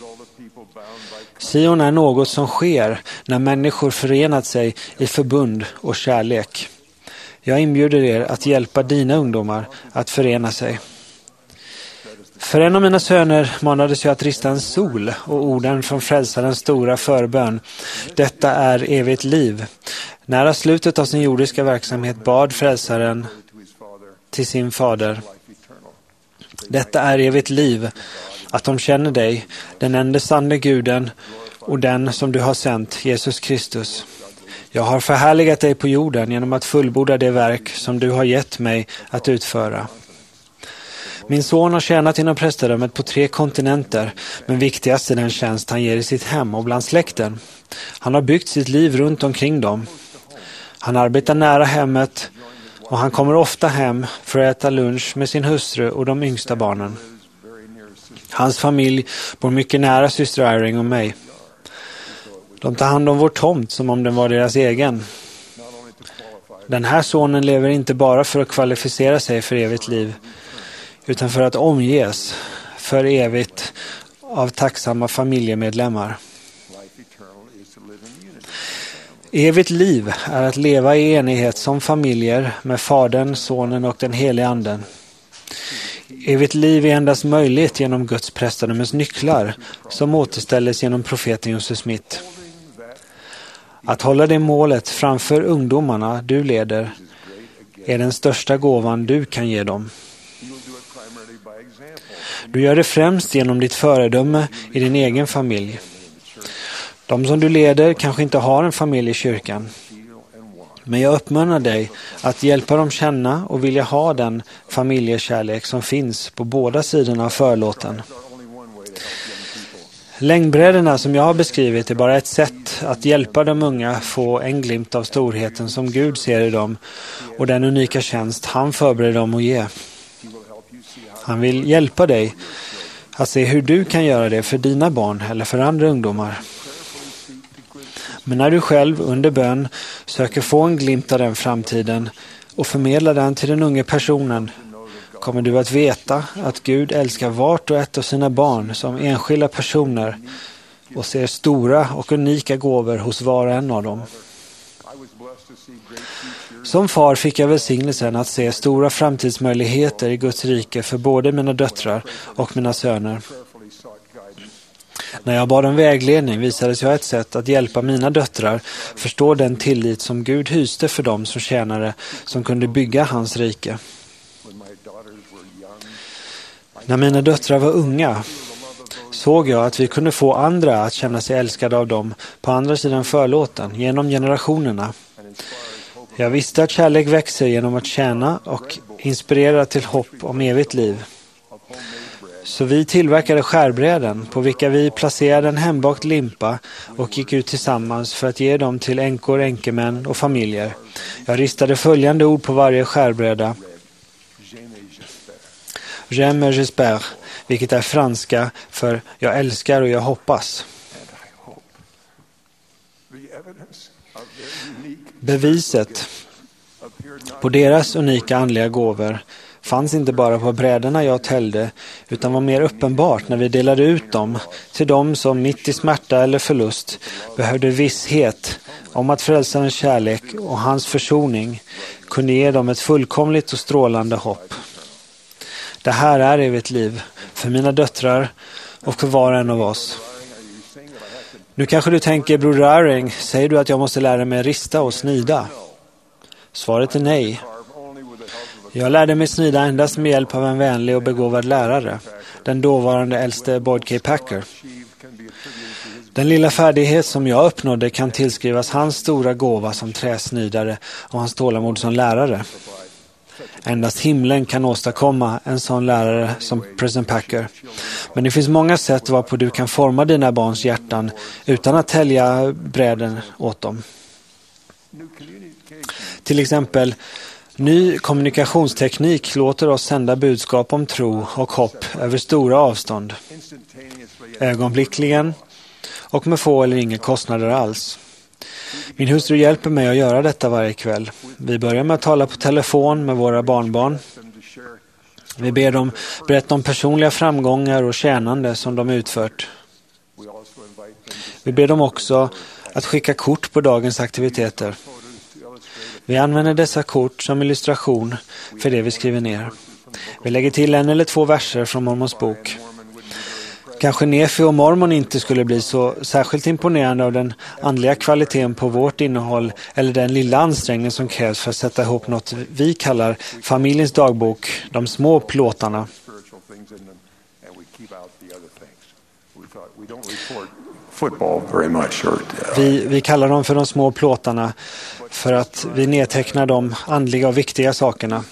Sion är något som sker när människor förenat sig i förbund och kärlek. Jag inbjuder er att hjälpa dina ungdomar att förena sig. För en av mina söner manades jag att rista en sol och orden från frälsarens stora förbön: detta är evigt liv. Nära slutet av sin jordiska verksamhet bad frälsaren till sin fader: detta är evigt liv, att de känner dig, den enda sanne guden och den som du har sänt, Jesus Kristus. Jag har förhärligat dig på jorden genom att fullborda det verk som du har gett mig att utföra. Min son har tjänat inom prästadömet på tre kontinenter, men viktigast är den tjänst han ger i sitt hem och bland släkten. Han har byggt sitt liv runt omkring dem. Han arbetar nära hemmet och han kommer ofta hem för att äta lunch med sin hustru och de yngsta barnen. Hans familj bor mycket nära syster Irene och mig. De tar hand om vår tomt som om den var deras egen. Den här sonen lever inte bara för att kvalificera sig för evigt liv, utan för att omges för evigt av tacksamma familjemedlemmar. Evigt liv är att leva i enighet som familjer med Fadern, Sonen och den helige Anden. Evigt liv är endast möjligt genom Guds prästadömes nycklar som återställs genom profeten Josef Smith. Att hålla det målet framför ungdomarna du leder är den största gåvan du kan ge dem. Du gör det främst genom ditt föredöme i din egen familj. De som du leder kanske inte har en familj i kyrkan. Men jag uppmanar dig att hjälpa dem känna och vilja ha den familjekärlek som finns på båda sidorna av förlåten. Längdbrädorna som jag har beskrivit är bara ett sätt att hjälpa de unga få en glimt av storheten som Gud ser i dem och den unika tjänst han förbereder dem att ge. Han vill hjälpa dig att se hur du kan göra det för dina barn eller för andra ungdomar. Men när du själv under bön söker få en glimt av den framtiden och förmedla den till den unga personen, kommer du att veta att Gud älskar vart och ett av sina barn som enskilda personer och ser stora och unika gåvor hos var och en av dem. Som far fick jag välsignelsen att se stora framtidsmöjligheter i Guds rike för både mina döttrar och mina söner. När jag bad om vägledning visades jag ett sätt att hjälpa mina döttrar förstå den tillit som Gud hyste för dem som tjänare som kunde bygga hans rike. När mina döttrar var unga såg jag att vi kunde få andra att känna sig älskade av dem på andra sidan förlåten genom generationerna. Jag visste att kärlek växer genom att tjäna och inspirera till hopp om evigt liv. Så vi tillverkade skärbräden på vilka vi placerade en hembakt limpa och gick ut tillsammans för att ge dem till änkor, änkemän och familjer. Jag ristade följande ord på varje skärbräda. J'aime, j'espère, vilket är franska för jag älskar och jag hoppas. Beviset på deras unika andliga gåvor fanns inte bara på brädorna jag täljde utan var mer uppenbart när vi delade ut dem till dem som mitt i smärta eller förlust behövde visshet om att frälsarens kärlek och hans försoning kunde ge dem ett fullkomligt och strålande hopp. Det här är evigt liv för mina döttrar och för var och en av oss. Nu kanske du tänker, Broder Iring, säger du att jag måste lära mig rista och snida? Svaret är nej. Jag lärde mig snida endast med hjälp av en vänlig och begåvad lärare, den dåvarande äldste Boyd K. Packer. Den lilla färdighet som jag uppnådde kan tillskrivas hans stora gåva som träsnidare och hans tålamod som lärare. Endast himlen kan åstadkomma en sån lärare som President Packer. Men det finns många sätt varpå du kan forma dina barns hjärtan utan att tälja bräden åt dem. Till exempel, ny kommunikationsteknik låter oss sända budskap om tro och hopp över stora avstånd. Ögonblickligen och med få eller inga kostnader alls. Min hustru hjälper mig att göra detta varje kväll. Vi börjar med att tala på telefon med våra barnbarn. Vi ber dem berätta om personliga framgångar och tjänande som de utfört. Vi ber dem också att skicka kort på dagens aktiviteter. Vi använder dessa kort som illustration för det vi skriver ner. Vi lägger till en eller två verser från Mormons bok. Kanske Nefi och Mormon inte skulle bli så särskilt imponerande av den andliga kvaliteten på vårt innehåll eller den lilla ansträngning som krävs för att sätta ihop något vi kallar familjens dagbok, de små plåtarna. Vi, vi kallar dem för de små plåtarna för att vi nedtecknar de andliga och viktiga sakerna.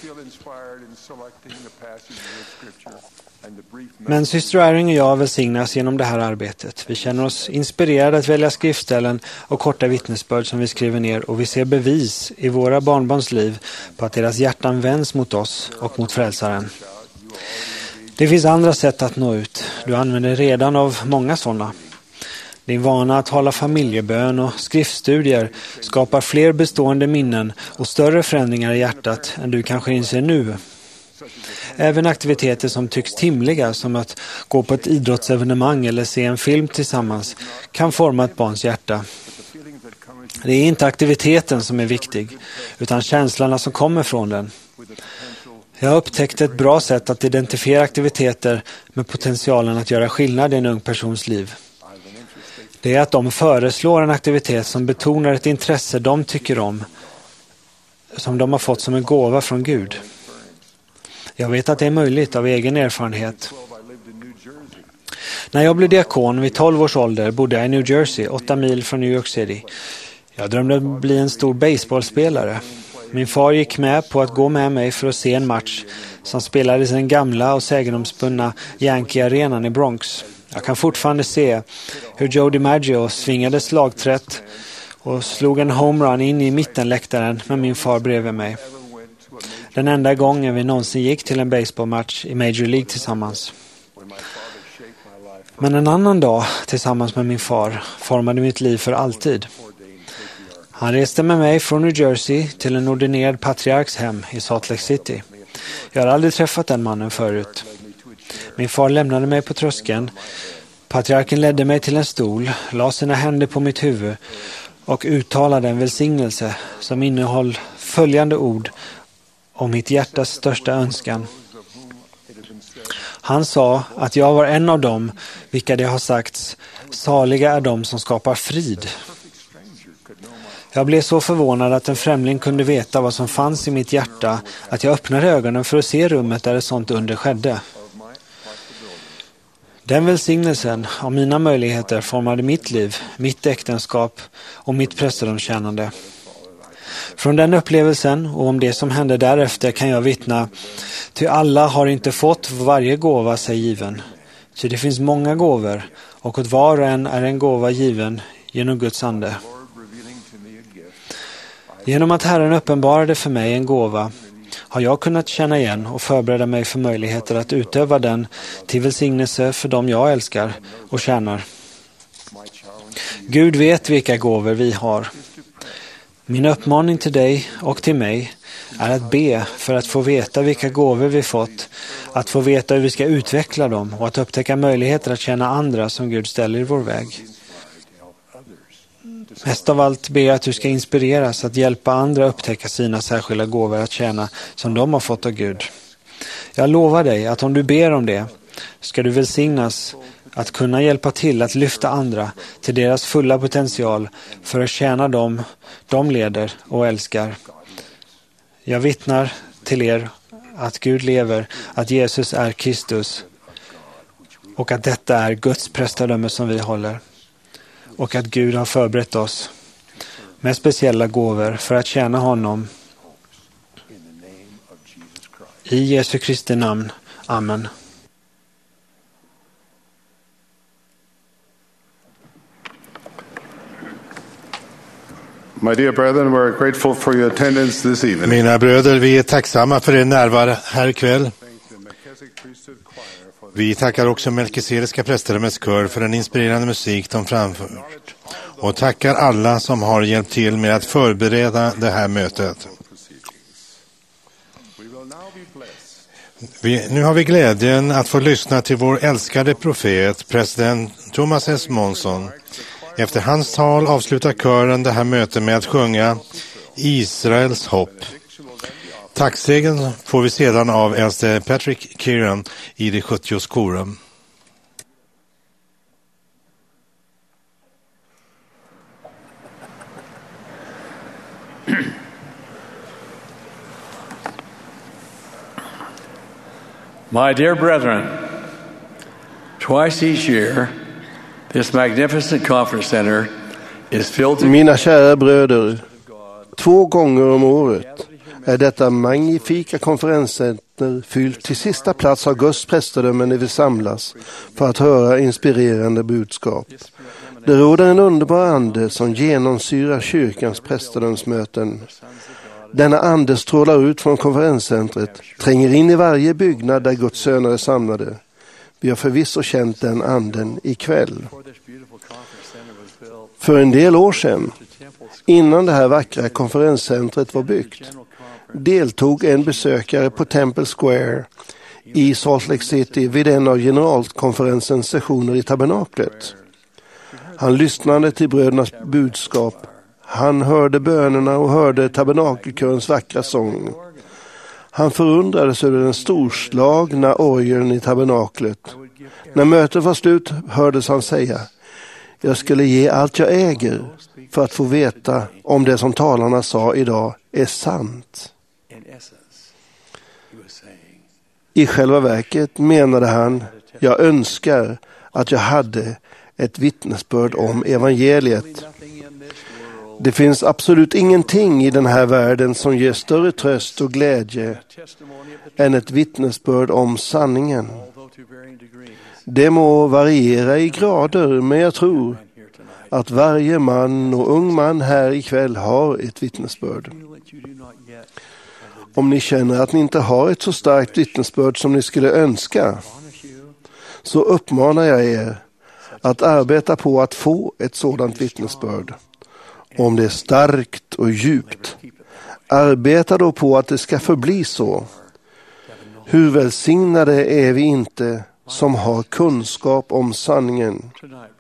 Men syster Iring och jag välsignas genom det här arbetet. Vi känner oss inspirerade att välja skriftställen och korta vittnesbörd som vi skriver ner och vi ser bevis i våra barnbarns liv på att deras hjärtan vänds mot oss och mot frälsaren. Det finns andra sätt att nå ut. Du använder redan av många sådana. Din vana att hålla familjebön och skriftstudier skapar fler bestående minnen och större förändringar i hjärtat än du kanske inser nu. Även aktiviteter som tycks timliga, som att gå på ett idrottsevenemang eller se en film tillsammans, kan forma ett barns hjärta. Det är inte aktiviteten som är viktig, utan känslorna som kommer från den. Jag har upptäckt ett bra sätt att identifiera aktiviteter med potentialen att göra skillnad i en ung persons liv. Det är att de föreslår en aktivitet som betonar ett intresse de tycker om, som de har fått som en gåva från Gud. Jag vet att det är möjligt av egen erfarenhet. När jag blev diakon vid tolv års ålder bodde jag i New Jersey, åtta mil från New York City. Jag drömde att bli en stor baseballspelare. Min far gick med på att gå med mig för att se en match som spelades i den gamla och sägenomspunna Yankee-arenan i Bronx. Jag kan fortfarande se hur Joe DiMaggio svingade slagträtt och slog en homerun in i mittenläktaren med min far bredvid mig. Den enda gången vi någonsin gick till en baseballmatch i Major League tillsammans. Men en annan dag tillsammans med min far formade mitt liv för alltid. Han reste med mig från New Jersey till en ordinerad patriarks hem i Salt Lake City. Jag har aldrig träffat den mannen förut. Min far lämnade mig på tröskeln. Patriarken ledde mig till en stol, la sina händer på mitt huvud och uttalade en välsignelse som innehöll följande ord om mitt hjärtas största önskan. Han sa att jag var en av dem, vilka det har sagts, saliga är de som skapar frid. Jag blev så förvånad att en främling kunde veta vad som fanns i mitt hjärta att jag öppnade ögonen för att se rummet där ett sånt under skedde. Den välsignelsen av mina möjligheter formade mitt liv, mitt äktenskap och mitt prästdomstjänande. Från den upplevelsen och om det som hände därefter kan jag vittna, ty alla har inte fått varje gåva sig given. Så det finns många gåvor och åt var och en är en gåva given genom Guds ande. Genom att Herren uppenbarade för mig en gåva har jag kunnat känna igen och förbereda mig för möjligheter att utöva den till välsignelse för dem jag älskar och tjänar. Gud vet vilka gåvor vi har. Min uppmaning till dig och till mig är att be för att få veta vilka gåvor vi fått, att få veta hur vi ska utveckla dem och att upptäcka möjligheter att tjäna andra som Gud ställer i vår väg. Mest av allt ber jag att du ska inspireras att hjälpa andra upptäcka sina särskilda gåvor att tjäna som de har fått av Gud. Jag lovar dig att om du ber om det ska du välsignas att kunna hjälpa till att lyfta andra till deras fulla potential för att tjäna dem de leder och älskar. Jag vittnar till er att Gud lever, att Jesus är Kristus och att detta är Guds prästadöme som vi håller. Och att Gud har förberett oss med speciella gåvor för att tjäna honom. I Jesu Kristi namn. Amen. My dear brethren, we're grateful for your attendance this evening. Mina bröder, vi är tacksamma för er närvaro här ikväll. Vi tackar också Melkisedekska prästadömets kör för den inspirerande musik de framfört. Och tackar alla som har hjälpt till med att förbereda det här mötet. Vi, nu har vi glädjen att få lyssna till vår älskade profet, president Thomas S. Monson. Efter hans tal avslutar kören det här mötet med att sjunga Israels hopp. Tacksägen får vi sedan av äldste Patrick Kieran i det sjuttionde korum. My dear brethren, twice each year, this magnificent conference center is filled to... Mina kära bröder, två gånger om året är detta magnifika konferenscenter fyllt till sista plats av Guds prästadöme när vi samlas för att höra inspirerande budskap. Det råder en underbar ande som genomsyrar kyrkans prästadömsmöten. Denna ande strålar ut från konferenscentret, tränger in i varje byggnad där Guds söner är samlade. Vi har förvisso känt den anden ikväll. För en del år sedan, innan det här vackra konferenscentret var byggt, deltog en besökare på Temple Square i Salt Lake City vid en av generalkonferensens sessioner i tabernaklet. Han lyssnade till brödernas budskap. Han hörde bönerna och hörde tabernakelkörens vackra sång. Han förundrades över den storslagna orgeln i tabernaklet. När mötet var slut hördes han säga: jag skulle ge allt jag äger för att få veta om det som talarna sa idag är sant. I själva verket menade han: jag önskar att jag hade ett vittnesbörd om evangeliet. Det finns absolut ingenting i den här världen som ger större tröst och glädje än ett vittnesbörd om sanningen. Det må variera i grader, men jag tror att varje man och ung man här ikväll har ett vittnesbörd. Om ni känner att ni inte har ett så starkt vittnesbörd som ni skulle önska, så uppmanar jag er att arbeta på att få ett sådant vittnesbörd. Om det är starkt och djupt, arbeta då på att det ska förbli så. Hur välsignade är vi inte som har kunskap om sanningen.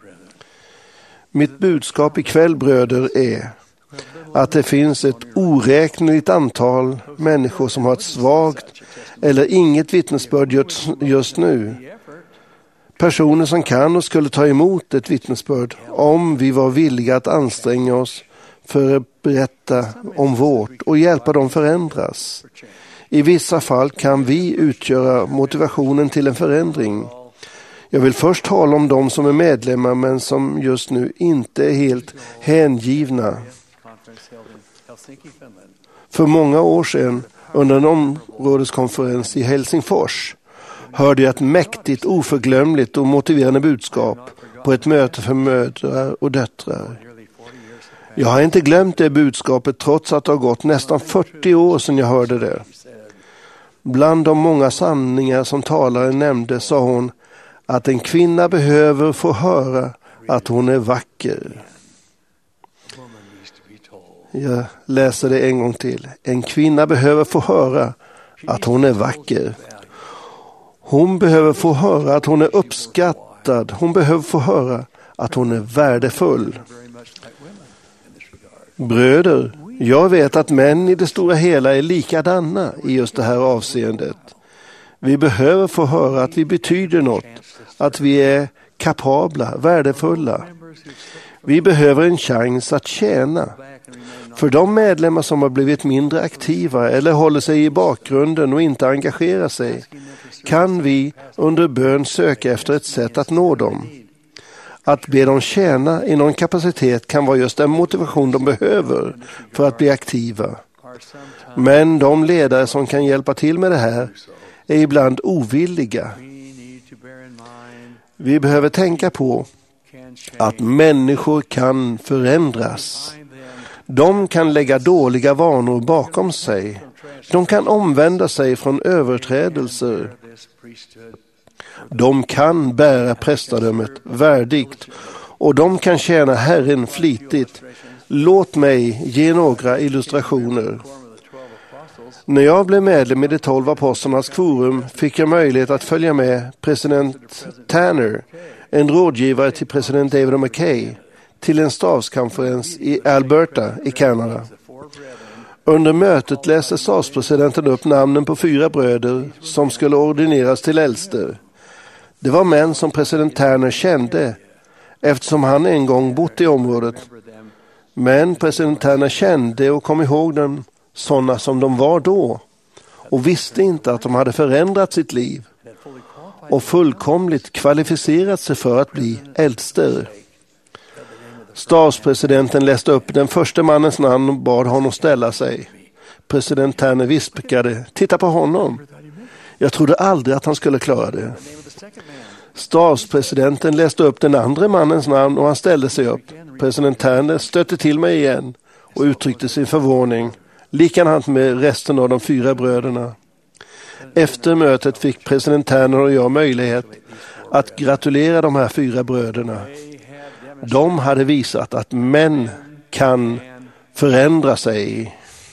Mitt budskap ikväll, bröder, är att det finns ett oräkneligt antal människor som har ett svagt eller inget vittnesbörd just nu. Personer som kan och skulle ta emot ett vittnesbörd om vi var villiga att anstränga oss för att berätta om vårt och hjälpa dem förändras. I vissa fall kan vi utgöra motivationen till en förändring. Jag vill först tala om de som är medlemmar men som just nu inte är helt hängivna. För många år sedan under en områdeskonferens i Helsingfors hörde jag ett mäktigt, oförglömligt och motiverande budskap på ett möte för mödrar och döttrar. Jag har inte glömt det budskapet trots att det har gått nästan fyrtio år sedan jag hörde det. Bland de många sanningar som talaren nämnde sa hon att en kvinna behöver få höra att hon är vacker. Jag läser det en gång till. En kvinna behöver få höra att hon är vacker. Hon behöver få höra att hon är uppskattad. Hon behöver få höra att hon är värdefull. Bröder, jag vet att män i det stora hela är likadana i just det här avseendet. Vi behöver få höra att vi betyder något, att vi är kapabla, värdefulla. Vi behöver en chans att tjäna. För de medlemmar som har blivit mindre aktiva eller håller sig i bakgrunden och inte engagerar sig, kan vi under bön söka efter ett sätt att nå dem. Att be dem tjäna i någon kapacitet kan vara just den motivation de behöver för att bli aktiva. Men de ledare som kan hjälpa till med det här är ibland ovilliga. Vi behöver tänka på att människor kan förändras. De kan lägga dåliga vanor bakom sig. De kan omvända sig från överträdelser. De kan bära prästadömet värdigt och de kan tjäna Herren flitigt. Låt mig ge några illustrationer. När jag blev medlem i de tolv apostlarnas kvorum fick jag möjlighet att följa med president Tanner, en rådgivare till president David McKay, till en stavskonferens i Alberta i Kanada. Under mötet läste statspresidenten upp namnen på fyra bröder som skulle ordineras till äldster. Det var män som president Tanner kände eftersom han en gång bott i området. Men president Tanner kände och kom ihåg dem sådana som de var då och visste inte att de hade förändrat sitt liv och fullkomligt kvalificerat sig för att bli äldster. Statspresidenten läste upp den första mannens namn och bad honom ställa sig. President Tanner viskade: titta på honom. Jag trodde aldrig att han skulle klara det. Statspresidenten läste upp den andra mannens namn och han ställde sig upp. President Tanner stötte till mig igen och uttryckte sin förvåning. Likadant med resten av de fyra bröderna. Efter mötet fick president Tanner och jag möjlighet att gratulera de här fyra bröderna. De hade visat att män kan förändra sig.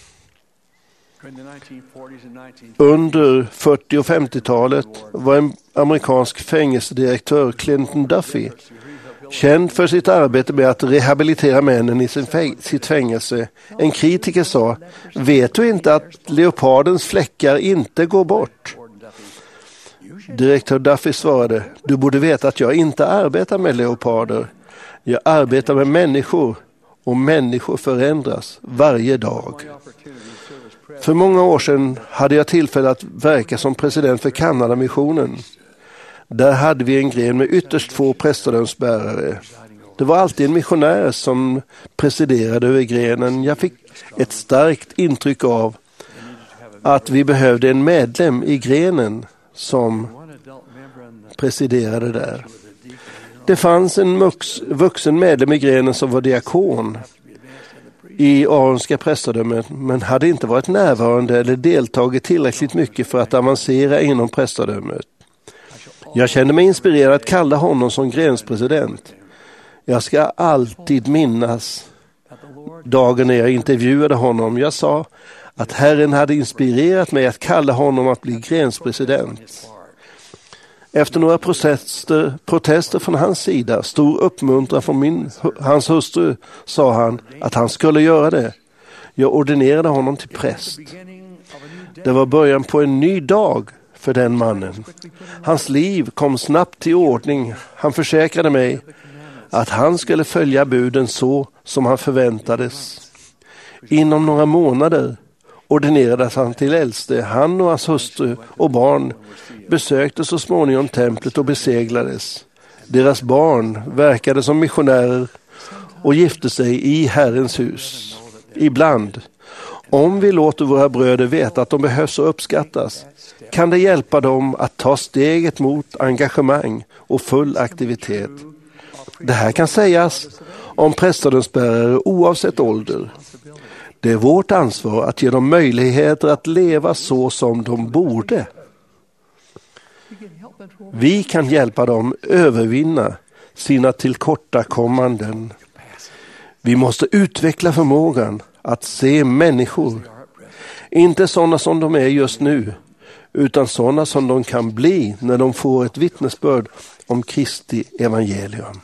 Under fyrtio- och femtiotalet var en amerikansk fängelsedirektör, Clinton Duffy, känd för sitt arbete med att rehabilitera männen i sin fäng- sitt fängelse. En kritiker sa: vet du inte att leopardens fläckar inte går bort? Direktör Duffy svarade: du borde veta att jag inte arbetar med leoparder. Jag arbetar med människor, och människor förändras varje dag. För många år sedan hade jag tillfälle att verka som president för Kanadamissionen. Där hade vi en gren med ytterst få prästadömsbärare. Det var alltid en missionär som presiderade över grenen. Jag fick ett starkt intryck av att vi behövde en medlem i grenen som presiderade där. Det fanns en mux, vuxen medlem i grenen som var diakon i Aronska prästadömet, men hade inte varit närvarande eller deltagit tillräckligt mycket för att avancera inom prästadömet. Jag kände mig inspirerad att kalla honom som grenspresident. Jag ska alltid minnas dagen när jag intervjuade honom. Jag sa att Herren hade inspirerat mig att kalla honom att bli grenspresident. Efter några protester, protester från hans sida, stor uppmuntran från min, hans hustru, sa han att han skulle göra det. Jag ordinerade honom till präst. Det var början på en ny dag för den mannen. Hans liv kom snabbt till ordning. Han försäkrade mig att han skulle följa buden så som han förväntades. Inom några månader ordinerades han till äldste. Han och hans hustru och barn besökte så småningom templet och beseglades. Deras barn verkade som missionärer och gifte sig i Herrens hus. Ibland, om vi låter våra bröder veta att de behövs och uppskattas, kan det hjälpa dem att ta steget mot engagemang och full aktivitet. Det här kan sägas om prästadömsbärare oavsett ålder. Det är vårt ansvar att ge dem möjligheter att leva så som de borde. Vi kan hjälpa dem övervinna sina tillkortakommanden. Vi måste utveckla förmågan att se människor. Inte sådana som de är just nu, utan sådana som de kan bli när de får ett vittnesbörd om Kristi evangelium.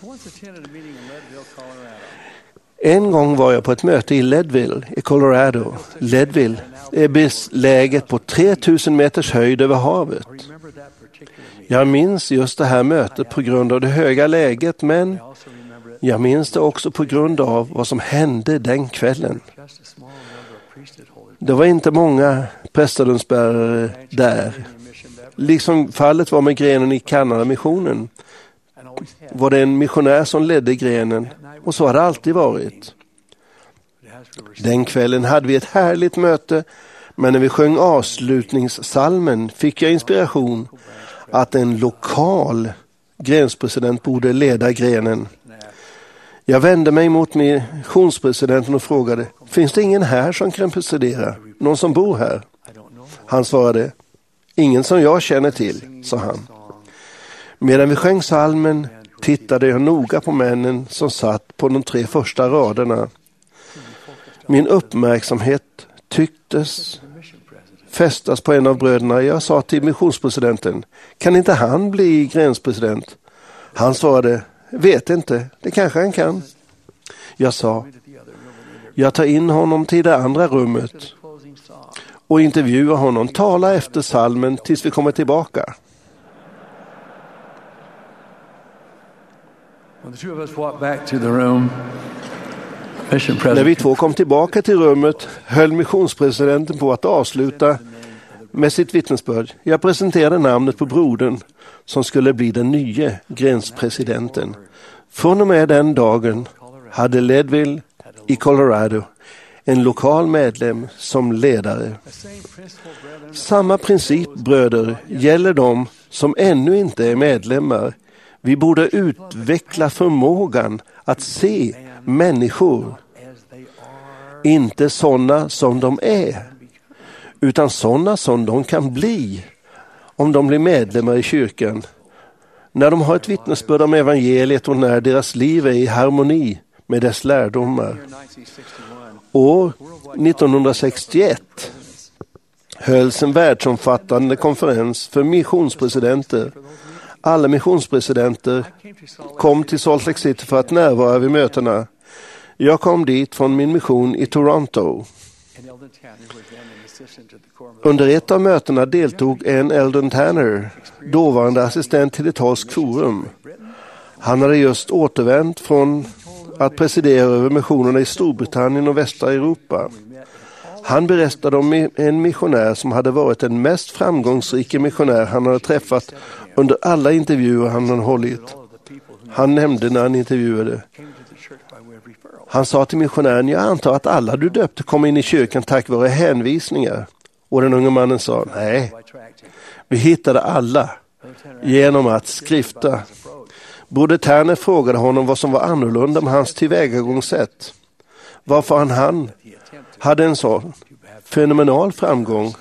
En gång var jag på ett möte i Leadville i Colorado. Leadville är beläget på tre tusen meters höjd över havet. Jag minns just det här mötet på grund av det höga läget, men jag minns det också på grund av vad som hände den kvällen. Det var inte många prästadömsbärare där. Liksom fallet var med grenen i Kanadamissionen var det en missionär som ledde grenen, och så har det alltid varit. Den kvällen hade vi ett härligt möte, men när vi sjöng avslutningssalmen fick jag inspiration att en lokal grenspresident borde leda grenen. Jag vände mig mot missionspresidenten och frågade: finns det ingen här som kan presidera? Någon som bor här? Han svarade: ingen som jag känner till, sa han. Medan vi sjöng salmen tittade jag noga på männen som satt på de tre första raderna. Min uppmärksamhet tycktes fästas på en av bröderna. Jag sa till missionspresidenten: kan inte han bli grenspresident? Han svarade: vet inte, det kanske han kan. Jag sa: jag tar in honom till det andra rummet och intervjuar honom. Tala efter salmen tills vi kommer tillbaka. När vi två kom tillbaka till rummet höll missionspresidenten på att avsluta med sitt vittnesbörd. Jag presenterade namnet på brodern som skulle bli den nya grenspresidenten. Från och med den dagen hade Leadville i Colorado en lokal medlem som ledare. Samma princip, bröder, gäller de som ännu inte är medlemmar. Vi borde utveckla förmågan att se människor, inte sådana som de är, utan sådana som de kan bli om de blir medlemmar i kyrkan. När de har ett vittnesbörd om evangeliet och när deras liv är i harmoni med dess lärdomar. År nittonhundrasextioett hölls en världsomfattande konferens för missionspresidenter. Alla missionspresidenter kom till Salt Lake City för att närvara vid mötena. Jag kom dit från min mission i Toronto. Under ett av mötena deltog en Eldon Tanner, dåvarande assistent till Liturgiskt forum. Han hade just återvänt från att presidera över missionerna i Storbritannien och västra Europa. Han berättade om en missionär som hade varit den mest framgångsrika missionär han hade träffat under alla intervjuer han hade hållit. Han nämnde när han intervjuade. Han sa till missionären, jag antar att alla du döpte kom in i kyrkan tack vare hänvisningar. Och den unge mannen sa, nej, vi hittade alla genom att skrifta. Broder Tanner frågade honom vad som var annorlunda med hans tillvägagångssätt. Varför han, han hade en sån fenomenal framgång.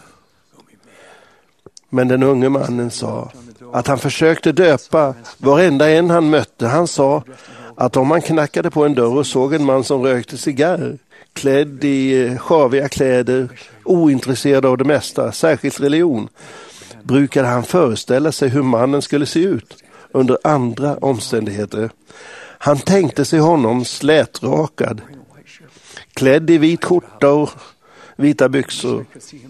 Men den unge mannen sa att han försökte döpa varenda en han mötte. Han sa att om man knackade på en dörr och såg en man som rökte cigarr, klädd i sjaviga kläder, ointresserad av det mesta, särskilt religion, brukade han föreställa sig hur mannen skulle se ut under andra omständigheter. Han tänkte sig honom slätrakad, klädd i vit skjorta och vita byxor.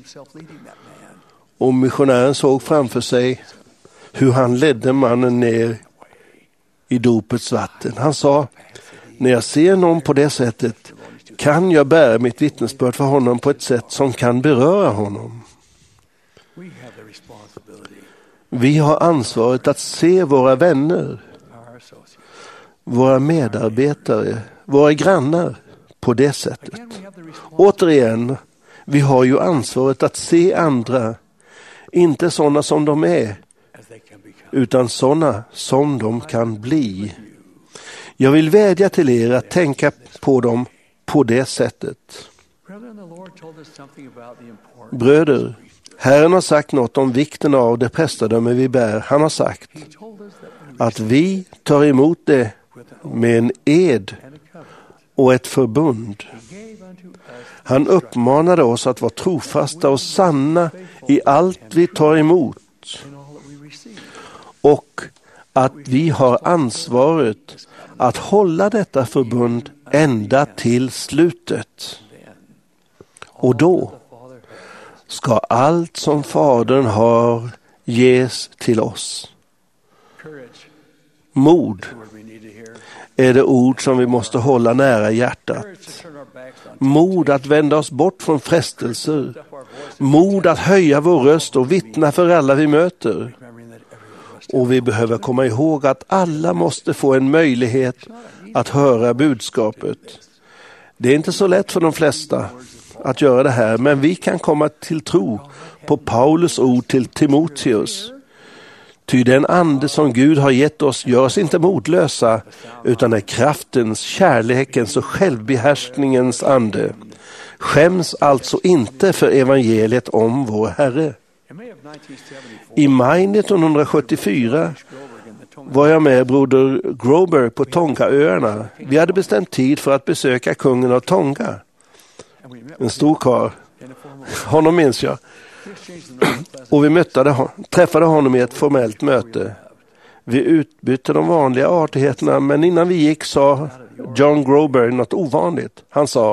Och missionären såg framför sig hur han ledde mannen ner i dopets vatten. Han sa, när jag ser någon på det sättet kan jag bära mitt vittnesbörd för honom på ett sätt som kan beröra honom. Vi har ansvaret att se våra vänner, våra medarbetare, våra grannar på det sättet. Återigen, vi har ju ansvaret att se andra, inte sådana som de är, utan sådana som de kan bli. Jag vill vädja till er att tänka på dem på det sättet. Bröder, Herren har sagt något om vikten av det prästadöme vi bär. Han har sagt att vi tar emot det med en ed och ett förbund. Han uppmanade oss att vara trofasta och sanna i allt vi tar emot. Och att vi har ansvaret att hålla detta förbund ända till slutet. Och då ska allt som Fadern har ges till oss. Mod är det ord som vi måste hålla nära hjärtat. Mod att vända oss bort från frestelser. Mod att höja vår röst och vittna för alla vi möter. Och vi behöver komma ihåg att alla måste få en möjlighet att höra budskapet. Det är inte så lätt för de flesta att göra det här, men vi kan komma till tro på Paulus ord till Timoteus. Ty den ande som Gud har gett oss gör oss inte modlösa, utan är kraftens, kärlekens och självbehärskningens ande. Skäms alltså inte för evangeliet om vår Herre. I maj nittonhundrasjuttiofyra var jag med broder Groberg på Tongaöarna. Vi hade bestämt tid för att besöka kungen av Tonga. En stor karl. Honom minns jag. Och vi mötte, träffade honom i ett formellt möte. Vi utbytte de vanliga artigheterna, men innan vi gick sa John Groberg något ovanligt. Han sa: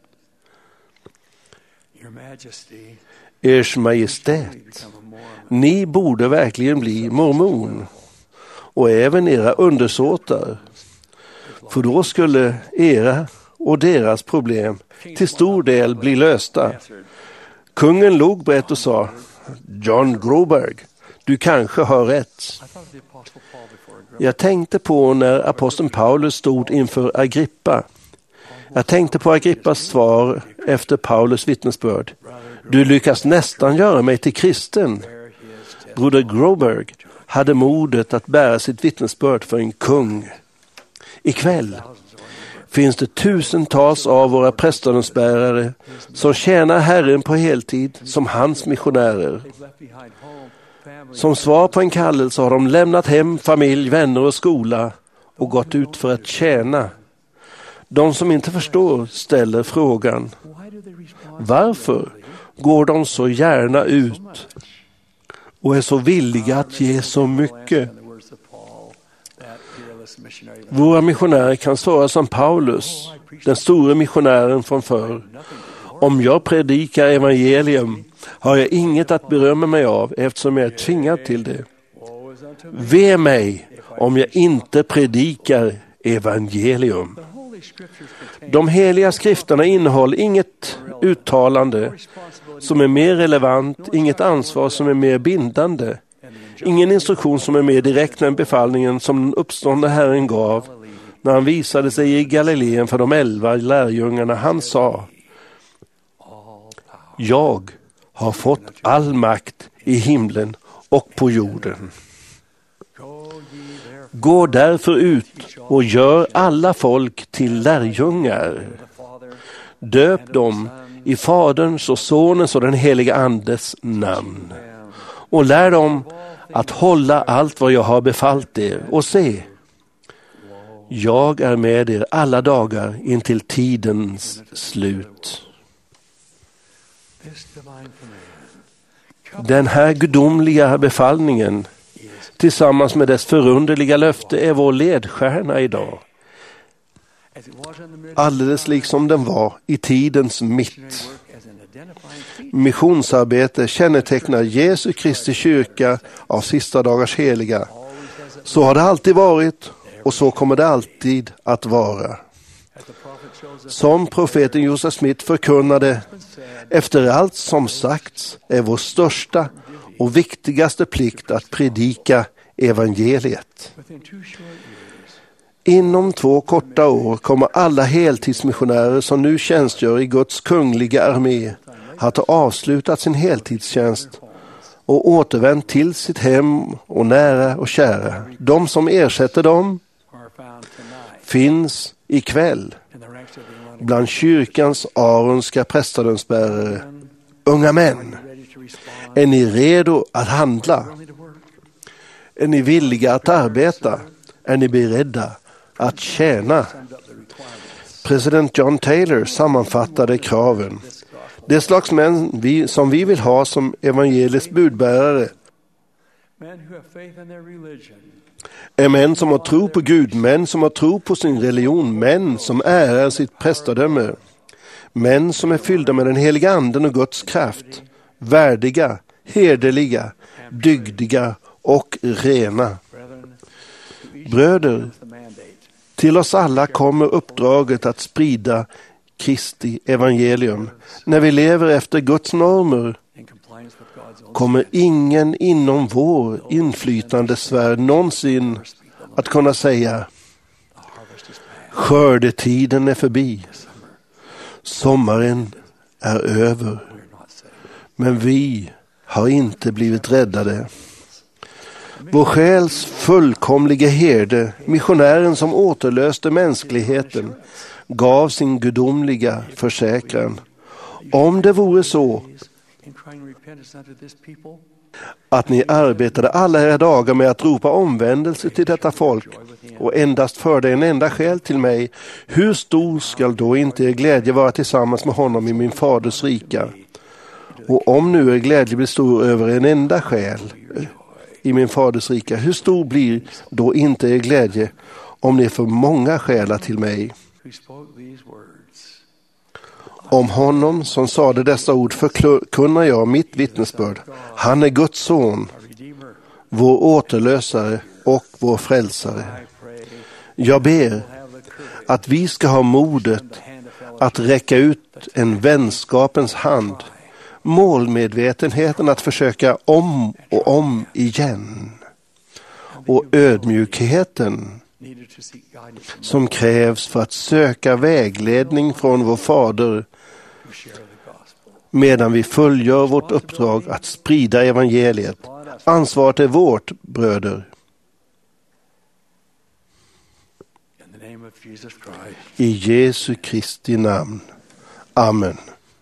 Ers Majestät, ni borde verkligen bli mormon och även era undersåtar, för då skulle era och deras problem till stor del bli lösta. Kungen log brett och sa: John Groberg, du kanske har rätt. Jag tänkte på när aposteln Paulus stod inför Agrippa. Jag tänkte på Agrippas svar efter Paulus vittnesbörd. Du lyckas nästan göra mig till kristen. Broder Groberg hade modet att bära sitt vittnesbörd för en kung. Ikväll finns det tusentals av våra prästordensbärare som tjänar Herren på heltid som hans missionärer. Som svar på en kallelse har de lämnat hem, familj, vänner och skola och gått ut för att tjäna. De som inte förstår ställer frågan: varför går de så gärna ut och är så villiga att ge så mycket? Våra missionärer kan svara som Paulus, den store missionären från förr: om jag predikar evangelium har jag inget att berömma mig av eftersom jag är tvingad till det. Ve mig om jag inte predikar evangelium. De heliga skrifterna innehåller inget uttalande som är mer relevant, inget ansvar som är mer bindande, ingen instruktion som är mer direkt än befallningen som den uppståndne Herren gav när han visade sig i Galileen för de elva lärjungarna. Han sa: jag har fått all makt i himlen och på jorden. Gå därför ut och gör alla folk till lärjungar. Döp dem i Faderns och Sonens och den heliga Andes namn. Och lär dem att hålla allt vad jag har befallt er. Och se, jag är med er alla dagar intill tidens slut. Den här gudomliga befallningen tillsammans med dess förunderliga löfte är vår ledstjärna idag. Alldeles liksom den var i tidens mitt. Missionsarbete kännetecknar Jesu Kristi kyrka av sista dagars heliga. Så har det alltid varit och så kommer det alltid att vara. Som profeten Joseph Smith förkunnade: efter allt som sagts är vår största och viktigaste plikt att predika evangeliet. Inom två korta år kommer alla heltidsmissionärer som nu tjänstgör i Guds kungliga armé att ha avslutat sin heltidstjänst och återvänt till sitt hem och nära och kära. De som ersätter dem finns ikväll bland kyrkans aronska prästordensbärare. Unga män, är ni redo att handla? Är ni villiga att arbeta? Är ni beredda att tjäna? President John Taylor sammanfattade kraven. Det slags män vi, som vi vill ha som evangelisk budbärare är män som har tro på Gud, män som har tro på sin religion, män som ärar sitt prästadöme, män som är fyllda med den heliga anden och Guds kraft, värdiga, hederliga, dygdiga och rena. Bröder, till oss alla kommer uppdraget att sprida Kristi evangelium. När vi lever efter Guds normer kommer ingen inom vår inflytandesfär någonsin att kunna säga: skördetiden är förbi, sommaren är över. Men vi har inte blivit räddade. Vår själs fullkomlige herde, missionären som återlöste mänskligheten, gav sin gudomliga försäkran. Om det vore så att ni arbetade alla era dagar med att ropa omvändelse till detta folk och endast förde en enda själ till mig, hur stor skall då inte er glädje vara tillsammans med honom i min faders rika? Och om nu er glädje blir stor över en enda själ i min faders rika, hur stor blir då inte er glädje om ni får många själar till mig? Om honom som sade dessa ord förkunnar jag mitt vittnesbörd. Han är Guds son, vår återlösare och vår frälsare. Jag ber att vi ska ha modet att räcka ut en vänskapens hand, målmedvetenheten att försöka om och om igen, och ödmjukheten som krävs för att söka vägledning från vår fader medan vi fullgör vårt uppdrag att sprida evangeliet. Ansvaret är vårt, bröder. I Jesu Kristi namn. Amen.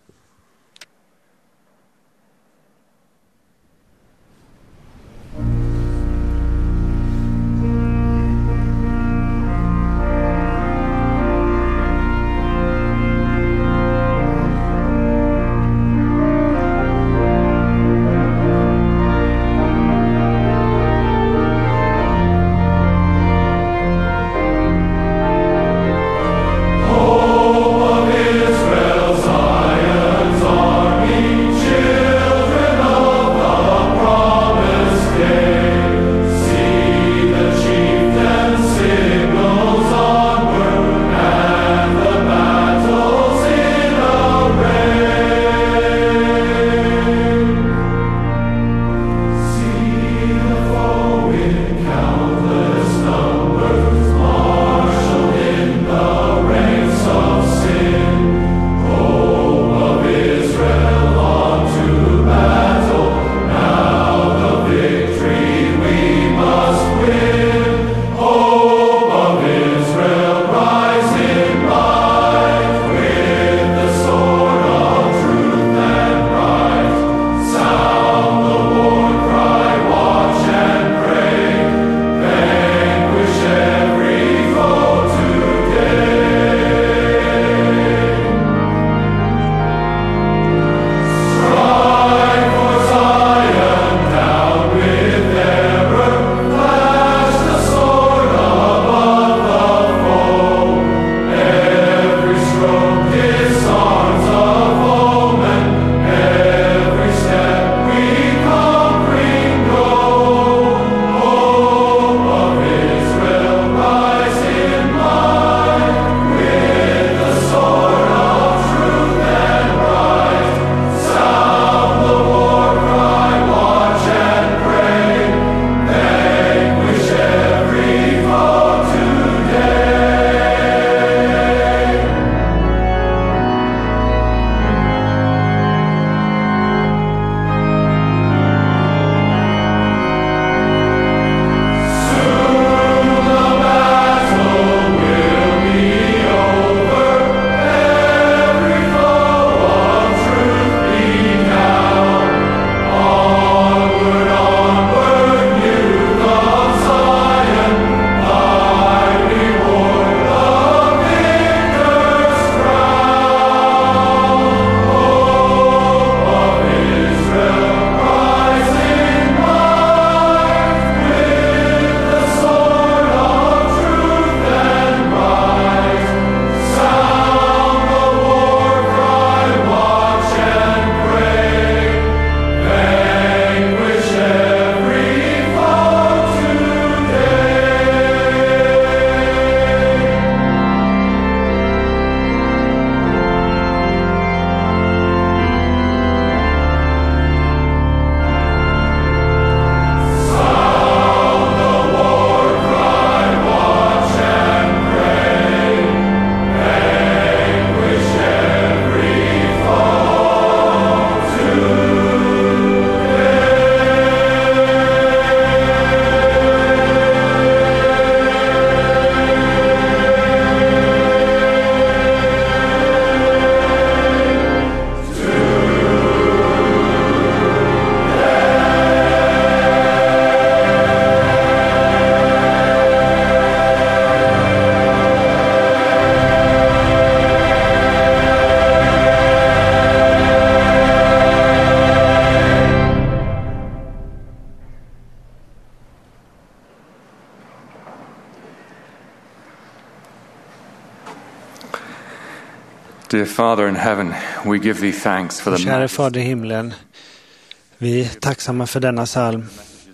Dear Father in heaven, we give thee thanks for the Kära Fader i himlen, vi är tacksamma för denna psalm.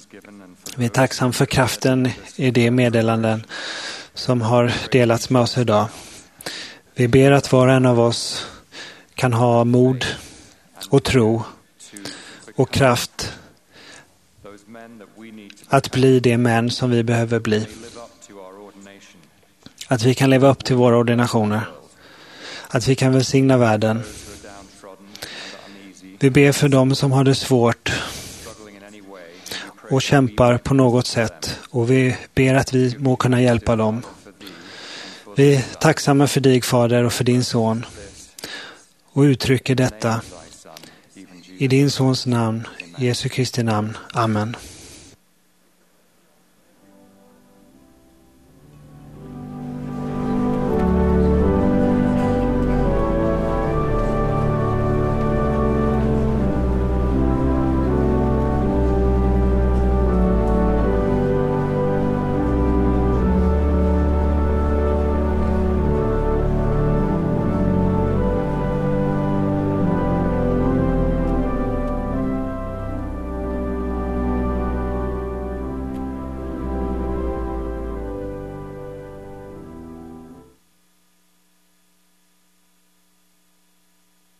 Vi är tacksamma för kraften i de meddelanden som har delats med oss idag. Vi ber att var och en av oss kan ha mod och tro och kraft att bli de män som vi behöver bli. Att vi kan leva upp till våra ordinationer. Att vi kan välsigna världen. Vi ber för dem som har det svårt och kämpar på något sätt. Och vi ber att vi må kunna hjälpa dem. Vi är tacksamma för dig, Fader, och för din son. Och uttrycker detta i din sons namn, Jesu Kristi namn. Amen.